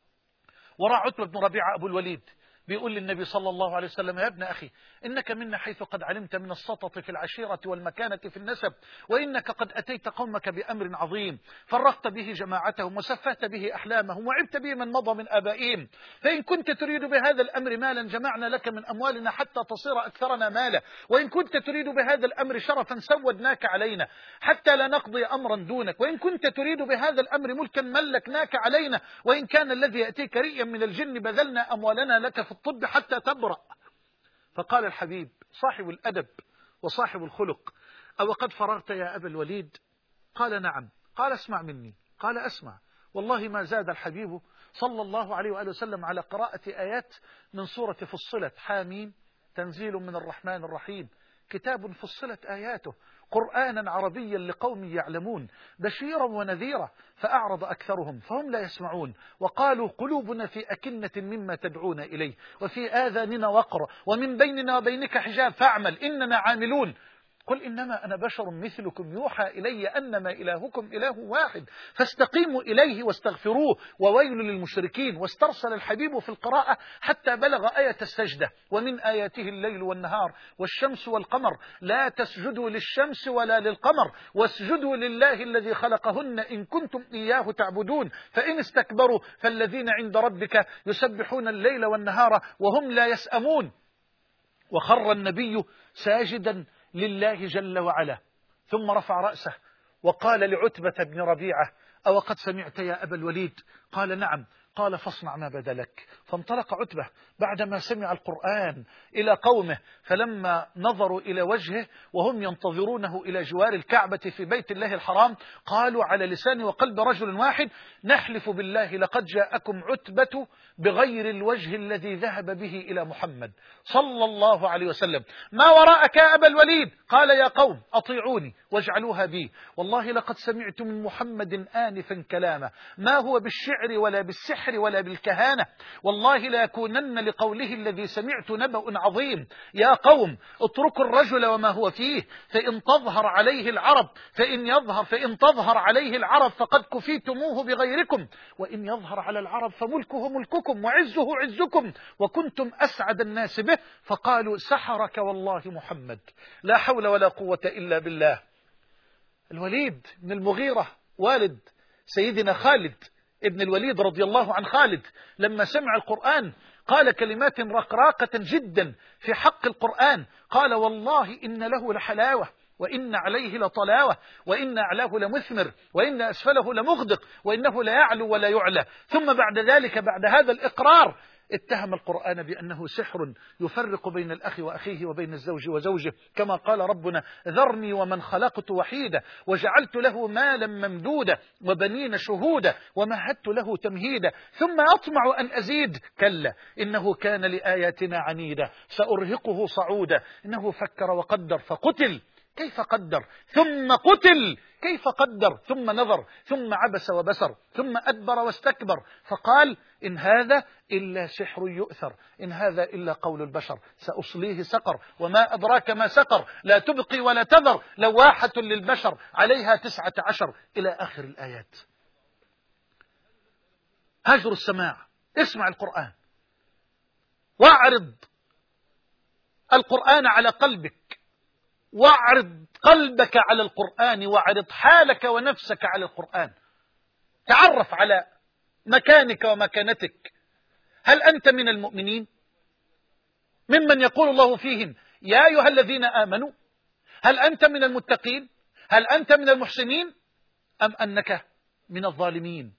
ورأى عتبة بن ربيعة أبو الوليد بيقول للنبي صلى الله عليه وسلم يا ابن أخي إنك منا حيث قد علمت من السطط في العشيرة والمكانة في النسب، وإنك قد أتيت قومك بأمر عظيم فرقت به جماعتهم وسفهت به أحلامهم وعبت به من مضى من آبائهم، فإن كنت تريد بهذا الأمر مالا جمعنا لك من أموالنا حتى تصير أكثرنا مالا، وإن كنت تريد بهذا الأمر شرفا سودناك علينا حتى لا نقضي أمرا دونك، وإن كنت تريد بهذا الأمر ملكا ملكناك علينا، وإن كان الذي يأتيك ريئا من الجن بذلنا أموالنا لك في الطب حتى تبرأ. فقال الحبيب صاحب الأدب وصاحب الخلق أو قد فرغت يا أبا الوليد؟ قال نعم. قال اسمع مني. قال أسمع. والله ما زاد الحبيب صلى الله عليه وآله وسلم على قراءة آيات من سورة فصلت حاميم تنزيل من الرحمن الرحيم كتاب فصلت آياته قرآنا عربيا لقوم يعلمون بشيرا ونذيرا فأعرض أكثرهم فهم لا يسمعون وقالوا قلوبنا في أكنة مما تدعون إليه وفي آذاننا وقر ومن بيننا وبينك حجاب فاعمل إننا عاملون. قل إنما أنا بشر مثلكم يوحى إلي أنما إلهكم إله واحد فاستقيموا إليه واستغفروه وويل للمشركين. واسترسل الحبيب في القراءة حتى بلغ آية السجدة ومن آياته الليل والنهار والشمس والقمر لا تسجدوا للشمس ولا للقمر واسجدوا لله الذي خلقهن إن كنتم إياه تعبدون فإن استكبروا فالذين عند ربك يسبحون الليل والنهار وهم لا يسأمون. وخر النبي ساجدا لله جل وعلا ثم رفع رأسه وقال لعتبة بن ربيعة أو قد سمعت يا أبا الوليد؟ قال نعم. قال فاصنع ما بدا لك. فانطلق عتبة بعدما سمع القرآن إلى قومه فلما نظروا إلى وجهه وهم ينتظرونه إلى جوار الكعبة في بيت الله الحرام قالوا على لسان وقلب رجل واحد نحلف بالله لقد جاءكم عتبة بغير الوجه الذي ذهب به إلى محمد صلى الله عليه وسلم. ما وراءك يا أبا الوليد؟ قال يا قوم أطيعوني واجعلوها بي والله لقد سمعت من محمد آنفا كلامه ما هو بالشعر ولا بالسحر ولا بالكهانة والله لا يكونن لقوله الذي سمعت نبأ عظيم. يا قوم اتركوا الرجل وما هو فيه فإن تظهر عليه العرب فإن يظهر فإن تظهر عليه العرب فقد كفيتموه بغيركم وإن يظهر على العرب فملكه ملككم وعزه عزكم وكنتم أسعد الناس به. فقالوا سحرك والله محمد لا حول ولا قوة إلا بالله. الوليد بن المغيرة والد سيدنا خالد ابن الوليد رضي الله عن خالد لما سمع القرآن قال كلمات رقراقة جدا في حق القرآن قال والله إن له لحلاوة وإن عليه لطلاوة وإن أعلاه لمثمر وإن أسفله لمغدق وإنه لا يعلو ولا يعلى. ثم بعد ذلك بعد هذا الإقرار اتهم القرآن بأنه سحر يفرق بين الأخ وأخيه وبين الزوج وزوجه، كما قال ربنا: ذرني ومن خلقت وحيدا وجعلت له مالا ممدودا وبنين شهودا ومهدت له تمهيدا ثم أطمع أن أزيد كلا إنه كان لآياتنا عنيدا سأرهقه صعودا إنه فكر وقدر فقتل كيف قدر ثم قتل كيف قدر ثم نظر ثم عبس وبسر ثم أدبر واستكبر فقال إن هذا إلا سحر يؤثر إن هذا إلا قول البشر سأصليه سقر وما أدراك ما سقر لا تبقي ولا تذر لواحة للبشر عليها تسعة عشر إلى آخر الآيات. هجر السماع، اسمع القرآن واعرض القرآن على قلبك، واعرض قلبك على القرآن، واعرض حالك ونفسك على القرآن، تعرف على مكانك ومكانتك. هل أنت من المؤمنين ممن يقول الله فيهم يا أيها الذين آمنوا؟ هل أنت من المتقين؟ هل أنت من المحسنين؟ أم أنك من الظالمين؟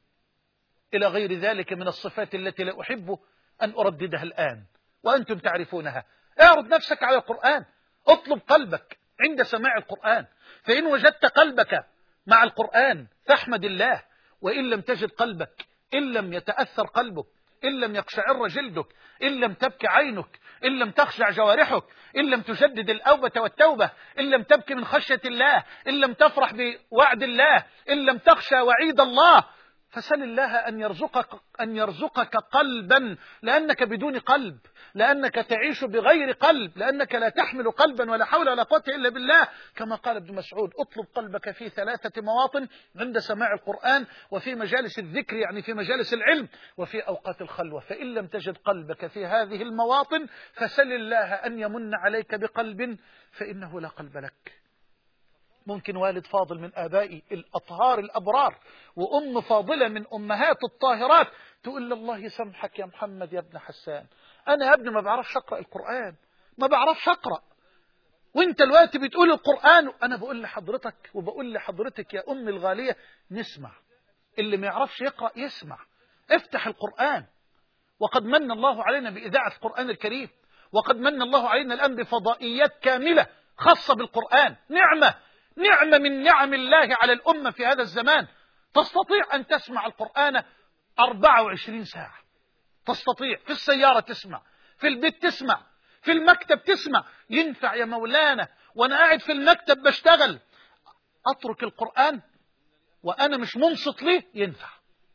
إلى غير ذلك من الصفات التي لا أحب أن أرددها الآن وأنتم تعرفونها. اعرض نفسك على القرآن، اطلب قلبك عند سماع القرآن، فإن وجدت قلبك مع القرآن فاحمد الله، وإن لم تجد قلبك، إن لم يتأثر قلبك، إن لم يقشعر جلدك، إن لم تبكي عينك، إن لم تخشع جوارحك، إن لم تجدد الأوبة والتوبة، إن لم تبكي من خشية الله، إن لم تفرح بوعد الله، إن لم تخشى وعيد الله، فسل الله أن يرزقك, أن يرزقك قلبا، لأنك بدون قلب، لأنك تعيش بغير قلب، لأنك لا تحمل قلبا ولا حول ولا قوة إلا بالله، كما قال ابن مسعود: اطلب قلبك في ثلاثة مواطن: عند سماع القرآن، وفي مجالس الذكر يعني في مجالس العلم، وفي أوقات الخلوة. فإن لم تجد قلبك في هذه المواطن فسل الله أن يمن عليك بقلب، فإنه لا قلب لك. ممكن والد فاضل من آبائي الأطهار الأبرار وأم فاضلة من أمهات الطاهرات تقول الله يسامحك يا محمد يا ابن حسان، أنا يا ابني ما بعرفش أقرأ القرآن، ما بعرفش أقرأ، وانت الوقت بتقول القرآن. أنا بقول لحضرتك وبقول لحضرتك يا أم الغالية نسمع، اللي ما يعرفش يقرأ يسمع، افتح القرآن. وقد من الله علينا بإذاعة القرآن الكريم، وقد من الله علينا الآن بفضائيات كاملة خاصة بالقرآن. نعمة نعمة من نعم الله على الأمة في هذا الزمان. تستطيع أن تسمع القرآن أربعة وعشرين ساعة، تستطيع في السيارة تسمع، في البيت تسمع، في المكتب تسمع. ينفع يا مولانا وأنا قاعد في المكتب بشتغل أترك القرآن وأنا مش منصت ليه؟ ينفع،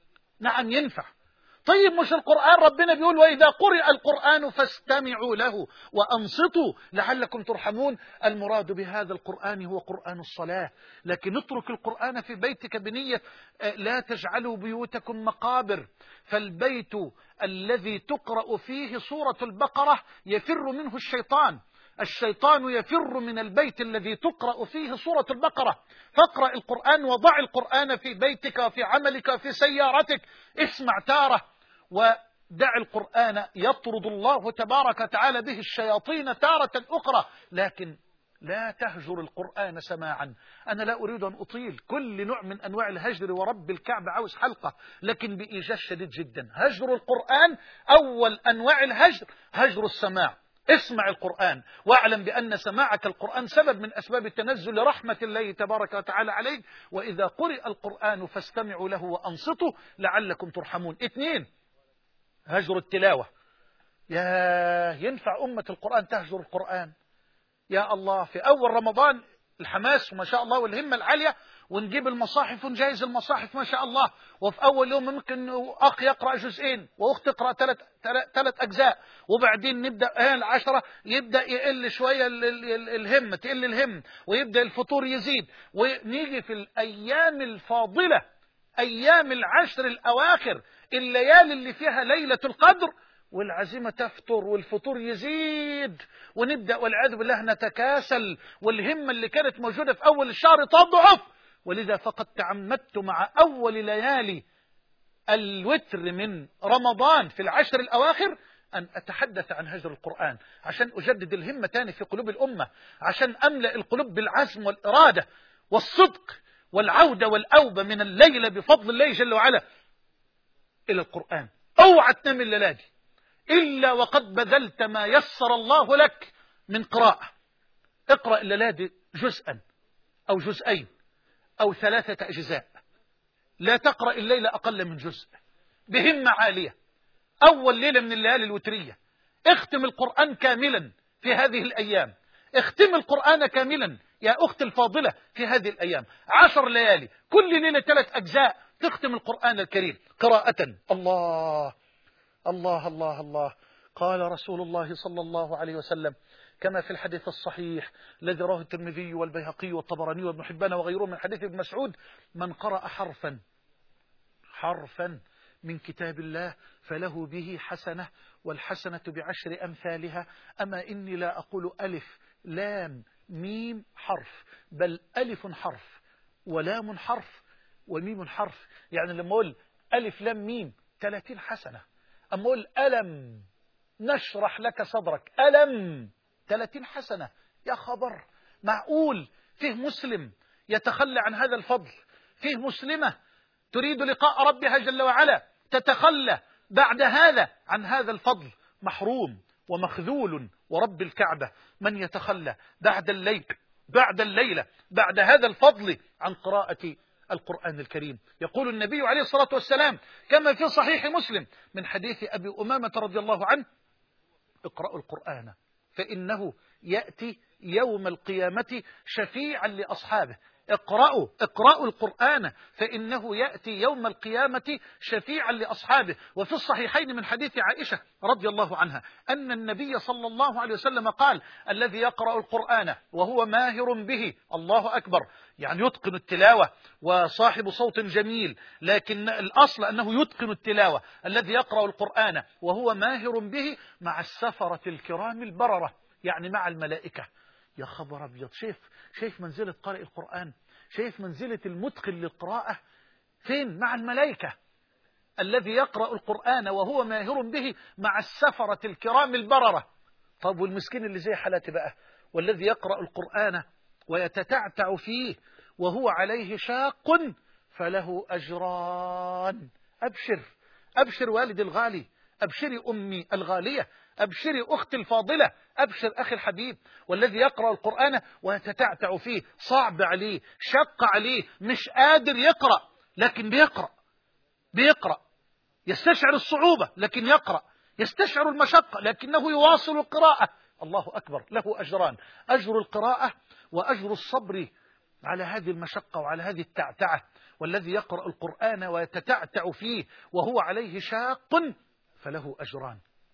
نعم ينفع. طيب مش القرآن ربنا بيقول وإذا قرئ القرآن فاستمعوا له وأنصتوا لعلكم ترحمون؟ المراد بهذا القرآن هو قرآن الصلاة. لكن اترك القرآن في بيتك بنية لا تجعلوا بيوتكم مقابر، فالبيت الذي تقرأ فيه سورة البقرة يفر منه الشيطان، الشيطان يفر من البيت الذي تقرأ فيه سورة البقرة. فاقرأ القرآن وضع القرآن في بيتك وفي عملك وفي سيارتك، اسمع تارة ودع القرآن يطرد الله تبارك وتعالى به الشياطين تارة أخرى، لكن لا تهجر القرآن سماعا. أنا لا أريد أن أطيل، كل نوع من أنواع الهجر ورب الكعبة عاوز حلقة، لكن بإيجاز شديد جدا. هجر القرآن أول أنواع الهجر هجر السماع. اسمع القرآن واعلم بأن سماعك القرآن سبب من أسباب تنزل رحمة الله تبارك وتعالى عليك. وإذا قرئ القرآن فاستمعوا له وأنصتوا لعلكم ترحمون. اثنين هجر التلاوة. يا ينفع أمة القرآن تهجر القرآن؟ يا الله، في أول رمضان الحماس وما شاء الله والهمة العالية، ونجيب المصاحف ونجهز المصاحف ما شاء الله، وفي أول يوم ممكن أخ يقرأ جزئين وأخت تقرأ ثلاث ثلاث أجزاء، وبعدين نبدأ آه العشرة يبدأ يقل شوية الهمة، تقل الهم، ويبدأ الفطور يزيد، ونيجي في الأيام الفاضلة أيام العشر الأواخر الليالي اللي فيها ليلة القدر، والعزيمة تفتر والفطور يزيد، ونبدأ والعياذ بالله نتكاسل، والهمة اللي كانت موجودة في أول الشهر تضعف. ولذا فقد تعمدت مع أول ليالي الوتر من رمضان في العشر الأواخر أن أتحدث عن هجر القرآن، عشان أجدد الهمة تاني في قلوب الأمة، عشان أملأ القلوب بالعزم والإرادة والصدق والعودة والأوبة من الليلة بفضل الله جل وعلا إلى القرآن. اوعى تنام الليلة دي إلا وقد بذلت ما يسر الله لك من قراءة. اقرأ الليلة جزءا أو جزئين أو ثلاثة أجزاء، لا تقرأ الليلة أقل من جزء، بهمة عالية. أول ليلة من الليالي الوترية اختم القرآن كاملا في هذه الأيام، اختم القرآن كاملا يا أختي الفاضلة في هذه الأيام. عشر ليالي كل ليلة ثلاث أجزاء تختم القرآن الكريم قراءة. الله الله الله الله. قال رسول الله صلى الله عليه وسلم كما في الحديث الصحيح الذي رواه الترمذي والبيهقي والطبراني وابن حبان وغيرهم من حديث ابن مسعود: من قرأ حرفا حرفا من كتاب الله فله به حسنة والحسنة بعشر أمثالها. أما إني لا أقول ألف لام ميم حرف، بل ألف حرف ولام حرف وميم حرف. يعني لما أقول ألف لام ميم ثلاثين حسنة، أما أقول ألم نشرح لك صدرك ألم ثلاثين حسنة. يا خبر، معقول فيه مسلم يتخلى عن هذا الفضل؟ فيه مسلمة تريد لقاء ربها جل وعلا تتخلى بعد هذا عن هذا الفضل؟ محروم ومخذول ورب الكعبة من يتخلى بعد الليل بعد الليلة بعد هذا الفضل عن قراءة القرآن الكريم. يقول النبي عليه الصلاة والسلام كما في صحيح مسلم من حديث أبي أمامة رضي الله عنه: اقرأوا القرآن فإنه يأتي يوم القيامة شفيعا لأصحابه. اقرأوا اقرأوا القرآن فإنه يأتي يوم القيامة شفيعا لأصحابه. وفي الصحيحين من حديث عائشة رضي الله عنها أن النبي صلى الله عليه وسلم قال: الذي يقرأ القرآن وهو ماهر به، الله أكبر، يعني يتقن التلاوة وصاحب صوت جميل، لكن الأصل أنه يتقن التلاوة. الذي يقرأ القرآن وهو ماهر به مع السفرة الكرام البررة، يعني مع الملائكة. يا خبر أبيض، شايف شايف منزلة قارئ القرآن، شايف منزلة المتقن للقراءة فين؟ مع الملائكة. الذي يقرأ القرآن وهو ماهر به مع السفرة الكرام البررة. طب والمسكين اللي زي حالتي بقى، والذي يقرأ القرآن ويتتعتع فيه وهو عليه شاق فله أجران. أبشر أبشر والدي الغالي، أبشري أمي الغالية، أبشري أختي الفاضلة، أبشر أخي الحبيب. والذي يقرأ القرآن ويتتعتع فيه، صعب عليه، شق عليه، مش قادر يقرأ، لكن بيقرأ بيقرأ يستشعر الصعوبة لكن يقرأ، يستشعر المشقة لكنه يواصل القراءة. الله أكبر، له أجران: أجر القراءة وأجر الصبر على هذه المشقة وعلى هذه التعتعة. والذي يقرأ القرآن ويتتعتع فيه وهو عليه شاق فله أجران.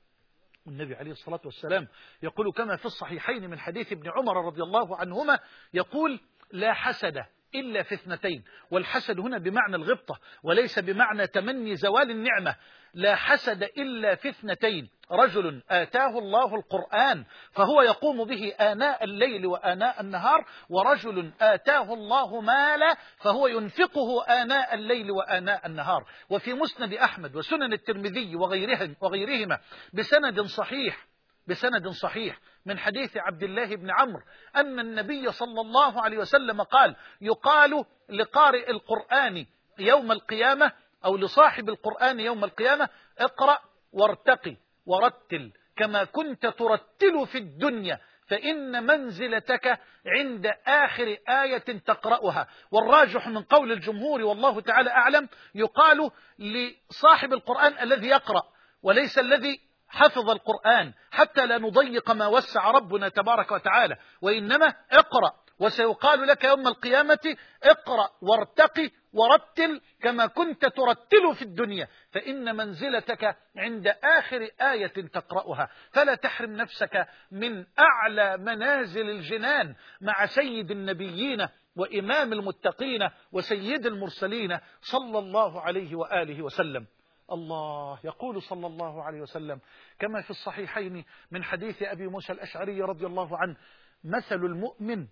والنبي عليه الصلاة والسلام يقول كما في الصحيحين من حديث ابن عمر رضي الله عنهما، يقول: لا حسد إلا في اثنتين. والحسد هنا بمعنى الغبطة وليس بمعنى تمني زوال النعمة. لا حسد إلا في اثنتين: رجل آتاه الله القرآن فهو يقوم به آناء الليل وآناء النهار، ورجل آتاه الله مالا فهو ينفقه آناء الليل وآناء النهار. وفي مسند أحمد وسنن الترمذي وغيرهم وغيرهما بسند صحيح بسند صحيح من حديث عبد الله بن عمرو أن النبي صلى الله عليه وسلم قال: يقال لقارئ القرآن يوم القيامة أو لصاحب القرآن يوم القيامة: اقرأ وارتقي ورتل كما كنت ترتل في الدنيا، فإن منزلتك عند آخر آية تقرأها. والراجح من قول الجمهور والله تعالى أعلم يقال لصاحب القرآن الذي يقرأ وليس الذي حفظ القرآن، حتى لا نضيق ما وسع ربنا تبارك وتعالى، وإنما اقرأ. وسيقال لك يوم القيامة: اقرأ وارتقي ورتل كما كنت ترتل في الدنيا، فإن منزلتك عند آخر آية تقرأها. فلا تحرم نفسك من أعلى منازل الجنان مع سيد النبيين وإمام المتقين وسيد المرسلين صلى الله عليه وآله وسلم. الله يقول صلى الله عليه وسلم كما في الصحيحين من حديث أبي موسى الأشعري رضي الله عنه: مثل المؤمن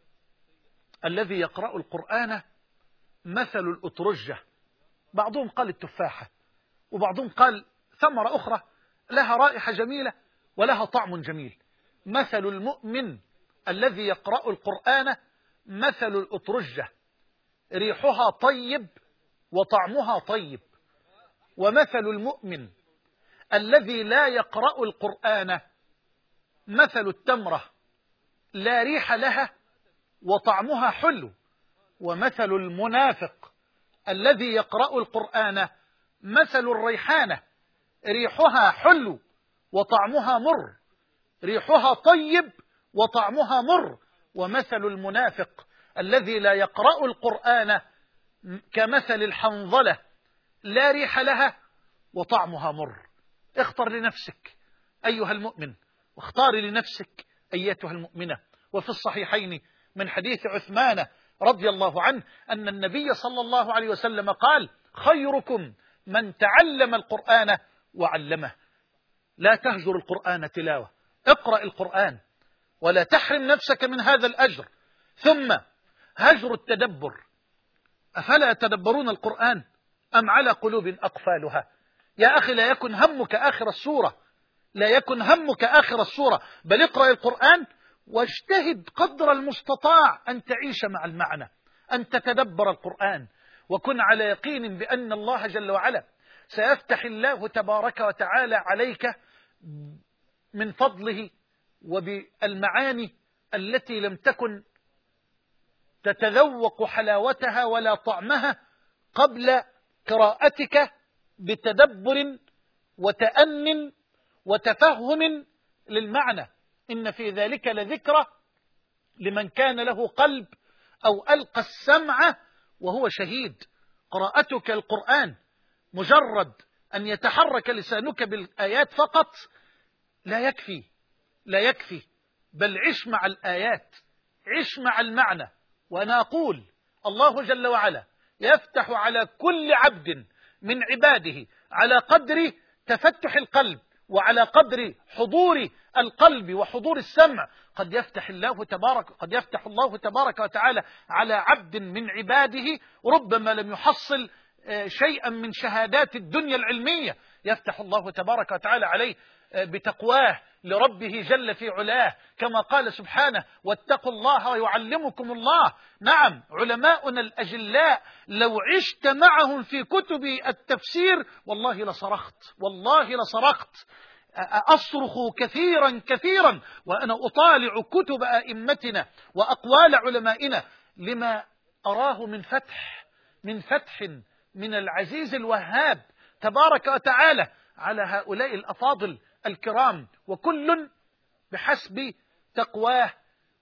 الذي يقرأ القرآن مثل الأترجة. بعضهم قال التفاحة، وبعضهم قال ثمرة أخرى لها رائحة جميلة ولها طعم جميل. مثل المؤمن الذي يقرأ القرآن مثل الأترجة، ريحها طيب وطعمها طيب. ومثل المؤمن الذي لا يقرأ القرآن مثل التمرة لا ريح لها وطعمها حلو، ومثل المنافق الذي يقرأ القرآن مثل الريحانة ريحها حلو وطعمها مر، ريحها طيب وطعمها مر. ومثل المنافق الذي لا يقرأ القرآن كمثل الحنظلة لا ريح لها وطعمها مر. اختر لنفسك أيها المؤمن، واختاري لنفسك أيتها المؤمنة. وفي الصحيحين من حديث عثمان رضي الله عنه أن النبي صلى الله عليه وسلم قال: خيركم من تعلم القرآن وعلمه. لا تهجر القرآن تلاوة، اقرأ القرآن ولا تحرم نفسك من هذا الأجر. ثم هجر التدبر، أفلا يتدبرون القرآن أم على قلوب أقفالها؟ يا أخي لا يكن همك آخر السورة، لا يكن همك آخر السورة، بل اقرأ القرآن واجتهد قدر المستطاع أن تعيش مع المعنى، أن تتدبر القرآن، وكن على يقين بأن الله جل وعلا سيفتح الله تبارك وتعالى عليك من فضله وبالمعاني التي لم تكن تتذوق حلاوتها ولا طعمها قبل قراءتك بتدبر وتأن وتفهم للمعنى. إن في ذلك لذكرى لمن كان له قلب أو ألقى السمع وهو شهيد. قراءتك القرآن مجرد أن يتحرك لسانك بالآيات فقط لا يكفي، لا يكفي، بل عش مع الآيات، عش مع المعنى. وأنا أقول الله جل وعلا يفتح على كل عبد من عباده على قدر تفتح القلب وعلى قدر حضور القلب وحضور السمع. قد يفتح الله تبارك قد يفتح الله تبارك وتعالى على عبد من عباده ربما لم يحصل شيئا من شهادات الدنيا العلمية، يفتح الله تبارك وتعالى عليه بتقواه لربه جل في علاه، كما قال سبحانه: واتقوا الله ويعلمكم الله. نعم، علماؤنا الأجلاء لو عشت معهم في كتب التفسير والله لصرخت، والله لصرخت. أصرخ كثيرا كثيرا وأنا أطالع كتب أئمتنا وأقوال علمائنا لما أراه من فتح من فتح من العزيز الوهاب تبارك وتعالى على هؤلاء الأفاضل الكرام، وكل بحسب تقواه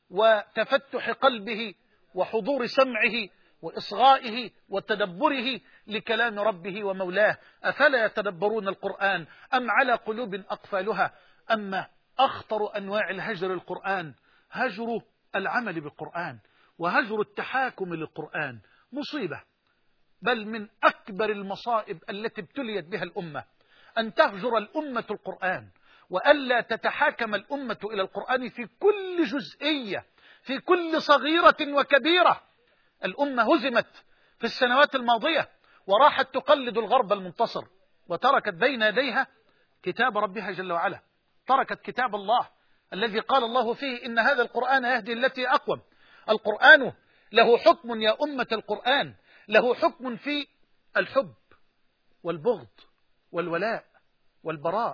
وتفتح قلبه وحضور سمعه وإصغائه وتدبره لكلام ربه ومولاه. أفلا يتدبرون القرآن أم على قلوب أقفالها؟ أما أخطر أنواع الهجر القرآن هجر العمل بالقرآن وهجر التحاكم للقرآن. مصيبة، بل من أكبر المصائب التي ابتليت بها الأمة أن تهجر الأمة القرآن وألا تتحاكم الأمة إلى القرآن في كل جزئية، في كل صغيرة وكبيرة. الأمة هزمت في السنوات الماضية وراحت تقلد الغرب المنتصر، وتركت بين يديها كتاب ربها جل وعلا، تركت كتاب الله الذي قال الله فيه: إن هذا القرآن يهدي التي أقوم. القرآن له حكم يا أمة القرآن، له حكم في الحب والبغض والولاء والبراء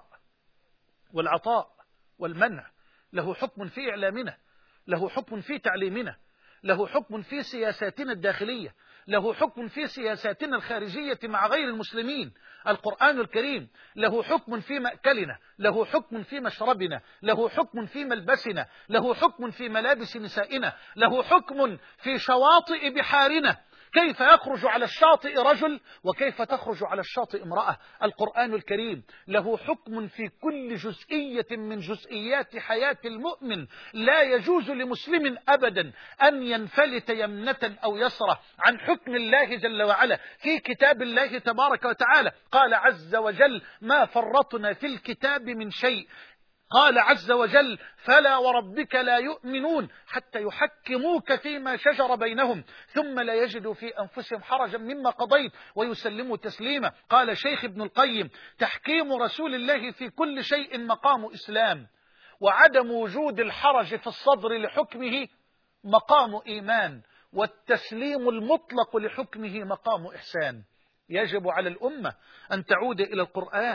والعطاء والمنع، له حكم في إعلامنا، له حكم في تعليمنا، له حكم في سياساتنا الداخلية، له حكم في سياساتنا الخارجية مع غير المسلمين. القرآن الكريم له حكم في مأكلنا، له حكم في مشربنا، له حكم في ملبسنا، له حكم في ملابس نسائنا، له حكم في شواطئ بحارنا، كيف يخرج على الشاطئ رجل وكيف تخرج على الشاطئ امرأة. القرآن الكريم له حكم في كل جزئية من جزئيات حياة المؤمن. لا يجوز لمسلم أبدا أن ينفلت يمنة أو يسرة عن حكم الله جل وعلا في كتاب الله تبارك وتعالى. قال عز وجل: ما فرطنا في الكتاب من شيء. قال عز وجل: فلا وربك لا يؤمنون حتى يحكموك فيما شجر بينهم ثم لا يجدوا في أنفسهم حرجا مما قضيت ويسلموا تسليما. قال شيخ ابن القيم: تحكيم رسول الله في كل شيء مقام إسلام، وعدم وجود الحرج في الصدر لحكمه مقام إيمان، والتسليم المطلق لحكمه مقام إحسان. يجب على الأمة أن تعود إلى القرآن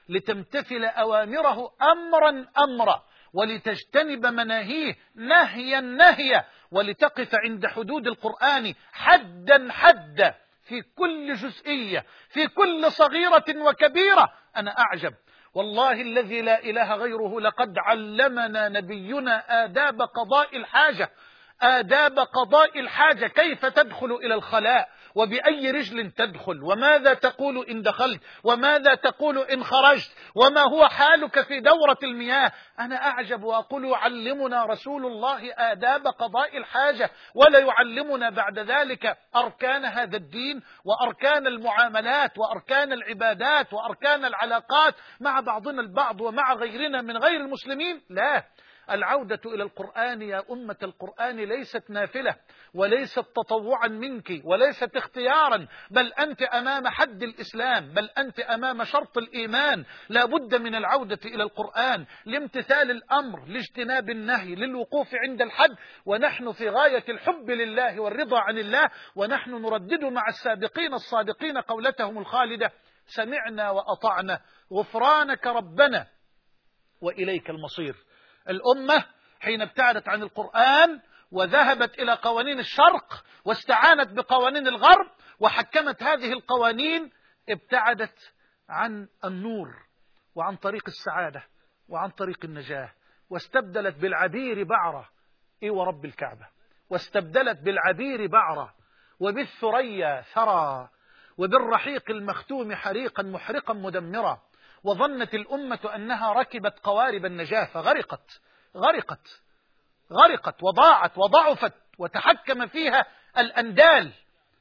لتمتثل أوامره أمرا أمرا، ولتجتنب مناهيه نهيا نهيا، ولتقف عند حدود القرآن حدا حدا في كل جزئية، في كل صغيرة وكبيرة. أنا أعجب والله الذي لا إله غيره، لقد علمنا نبينا آداب قضاء الحاجة، آداب قضاء الحاجة، كيف تدخل إلى الخلاء، وبأي رجل تدخل، وماذا تقول إن دخلت، وماذا تقول إن خرجت، وما هو حالك في دورة المياه. أنا أعجب وأقول يعلمنا رسول الله آداب قضاء الحاجة، ولا يعلمنا بعد ذلك أركان هذا الدين، وأركان المعاملات، وأركان العبادات، وأركان العلاقات مع بعضنا البعض ومع غيرنا من غير المسلمين. لا، العودة إلى القرآن يا أمة القرآن ليست نافلة، وليست تطوعا منك، وليست اختيارا، بل أنت أمام حد الإسلام، بل أنت أمام شرط الإيمان. لا بد من العودة إلى القرآن لامتثال الأمر، لاجتناب النهي، للوقوف عند الحد. ونحن في غاية الحب لله والرضا عن الله، ونحن نردد مع السابقين الصادقين قولتهم الخالدة: سمعنا وأطعنا غفرانك ربنا وإليك المصير. الأمة حين ابتعدت عن القرآن وذهبت إلى قوانين الشرق واستعانت بقوانين الغرب وحكمت هذه القوانين، ابتعدت عن النور وعن طريق السعادة وعن طريق النجاة، واستبدلت بالعبير بعرة، إي ورب الكعبة، واستبدلت بالعبير بعرة، وبالثريا ثرى، وبالرحيق المختوم حريقا محرقا مدمرا. وظنت الأمة أنها ركبت قوارب النجاة فغرقت غرقت غرقت وضاعت وضعفت، وتحكم فيها الأندال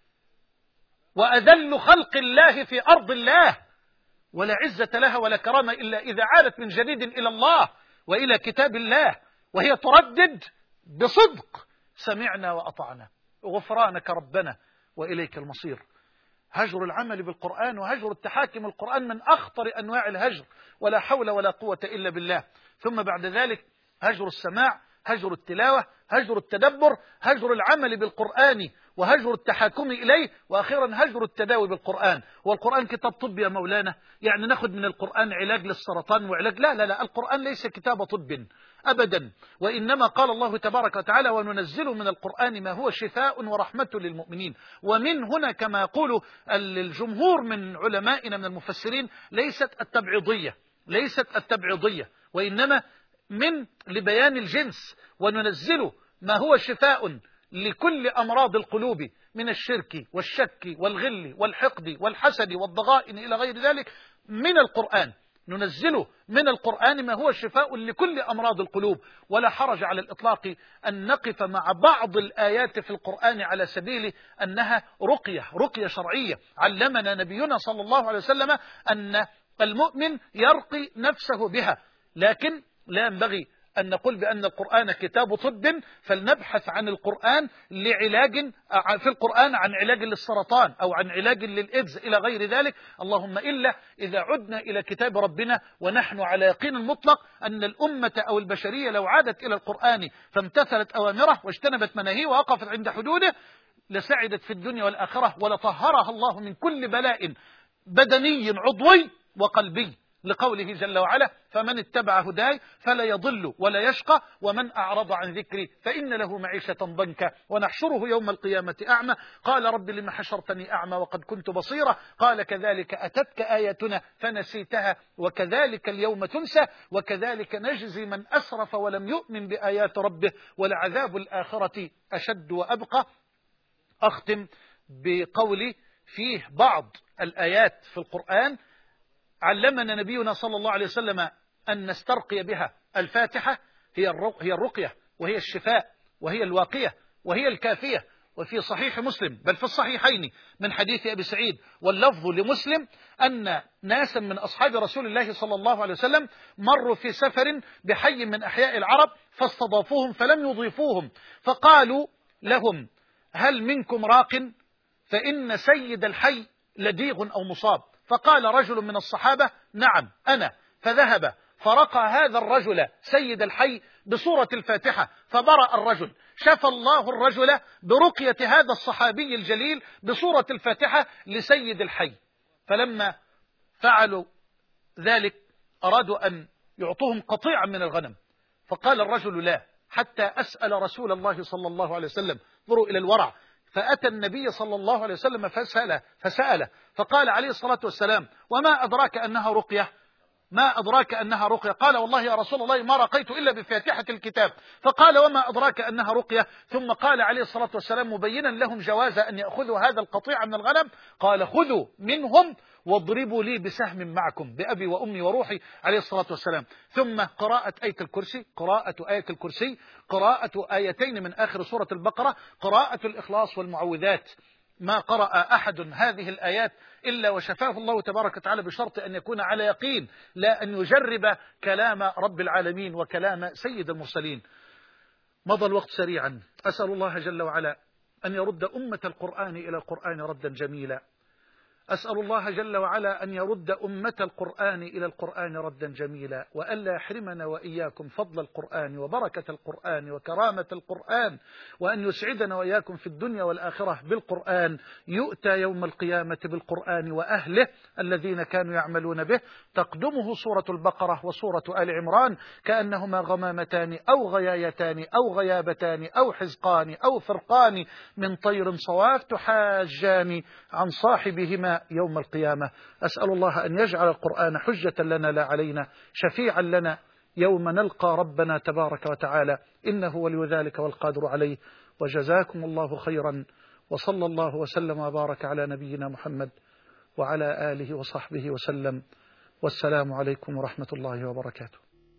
وأذل خلق الله في أرض الله، ولا عزة لها ولا كرامة إلا إذا عادت من جديد إلى الله وإلى كتاب الله، وهي تردد بصدق: سمعنا وأطعنا غفرانك ربنا وإليك المصير. هجر العمل بالقرآن وهجر التحاكم القرآن من أخطر أنواع الهجر، ولا حول ولا قوة إلا بالله. ثم بعد ذلك هجر السماع، هجر التلاوة، هجر التدبر، هجر العمل بالقرآن وهجر التحاكم إليه، وأخيرا هجر التداوي بالقرآن. والقرآن كتاب طب يا مولانا، يعني ناخد من القرآن علاج للسرطان وعلاج؟ لا لا لا، القرآن ليس كتاب طب أبدا، وإنما قال الله تبارك وتعالى: وننزل من القرآن ما هو شفاء ورحمة للمؤمنين. ومن هنا كما يقول الجمهور من علمائنا من المفسرين ليست التبعيضية، ليست التبعيضية، وإنما من لبيان الجنس. وننزل ما هو شفاء لكل أمراض القلوب من الشرك والشك والغل والحقد والحسد والضغائن إلى غير ذلك من القرآن. ننزله من القرآن ما هو شفاء لكل أمراض القلوب. ولا حرج على الإطلاق أن نقف مع بعض الآيات في القرآن على سبيل أنها رقية رقية شرعية. علمنا نبينا صلى الله عليه وسلم أن المؤمن يرقي نفسه بها، لكن لا ينبغي أن نقول بأن القرآن كتاب طب فلنبحث عن القرآن لعلاج في القرآن عن علاج للسرطان أو عن علاج للإيدز إلى غير ذلك. اللهم إلا إذا عدنا إلى كتاب ربنا ونحن على يقين مطلق أن الأمة أو البشرية لو عادت إلى القرآن فامتثلت أوامره واجتنبت مناهيه ووقفت عند حدوده لسعدت في الدنيا والآخرة، ولطهرها الله من كل بلاء بدني عضوي وقلبي، لقوله جل وعلا: فمن اتبع هداي فلا يضل ولا يشقى ومن أعرض عن ذكري فإن له معيشة ضنكا ونحشره يوم القيامة أعمى قال رب لم حشرتني أعمى وقد كنت بصيرا قال كذلك أتتك آياتنا فنسيتها وكذلك اليوم تنسى وكذلك نجزي من أسرف ولم يؤمن بآيات ربه ولعذاب الآخرة أشد وأبقى. أختم بقولي فيه بعض الآيات في القرآن علمنا نبينا صلى الله عليه وسلم أن نسترقي بها. الفاتحة هي هي الرقية وهي الشفاء وهي الواقية وهي الكافية. وفي صحيح مسلم بل في الصحيحين من حديث أبي سعيد واللفظ لمسلم أن ناسا من أصحاب رسول الله صلى الله عليه وسلم مروا في سفر بحي من أحياء العرب فاستضافوهم فلم يضيفوهم، فقالوا لهم: هل منكم راق؟ فإن سيد الحي لديغ أو مصاب. فقال رجل من الصحابة: نعم أنا. فذهب فرقى هذا الرجل سيد الحي بسورة الفاتحة فبرأ الرجل. شفى الله الرجل برقية هذا الصحابي الجليل بسورة الفاتحة لسيد الحي. فلما فعلوا ذلك أرادوا أن يعطوهم قطيعا من الغنم، فقال الرجل لا حتى أسأل رسول الله صلى الله عليه وسلم. انظروا إلى الورع. فأتى النبي صلى الله عليه وسلم فسأله, فسأله فقال عليه الصلاة والسلام: وما أدراك أنها رقية؟ ما أدراك أنها رقية؟ قال: والله يا رسول الله ما رقيت إلا بفاتحة الكتاب. فقال: وما أدراك أنها رقية؟ ثم قال عليه الصلاة والسلام مبينا لهم جواز أن يأخذوا هذا القطيع من الغنم، قال: خذوا منهم واضربوا لي بسهم معكم بأبي وأمي وروحي عليه الصلاة والسلام. ثم قراءة آية الكرسي، قراءة آية الكرسي، قراءة آيتين من آخر سورة البقرة، قراءة الإخلاص والمعوذات. ما قرأ أحد هذه الآيات إلا وشفاه الله تبارك وتعالى بشرط أن يكون على يقين، لا أن يجرب كلام رب العالمين وكلام سيد المرسلين. مضى الوقت سريعا. أسأل الله جل وعلا أن يرد أمة القرآن إلى القرآن ردا جميلا. أسأل الله جل وعلا أن يرد أمة القرآن إلى القرآن ردا جميلا، وألا يحرمنا وإياكم فضل القرآن وبركة القرآن وكرامة القرآن، وأن يسعدنا وإياكم في الدنيا والآخرة بالقرآن. يؤتى يوم القيامة بالقرآن وأهله الذين كانوا يعملون به، تقدمه سورة البقرة وسورة آل عمران كأنهما غمامتان أو غيايتان أو غيابتان أو حزقان أو فرقان من طير صواف تحاجان عن صاحبهما يوم القيامة. أسأل الله أن يجعل القرآن حجة لنا لا علينا، شفيعا لنا يوم نلقى ربنا تبارك وتعالى، إنه ولي ذلك والقادر عليه. وجزاكم الله خيرا، وصلى الله وسلم وبارك على نبينا محمد وعلى آله وصحبه وسلم، والسلام عليكم ورحمة الله وبركاته.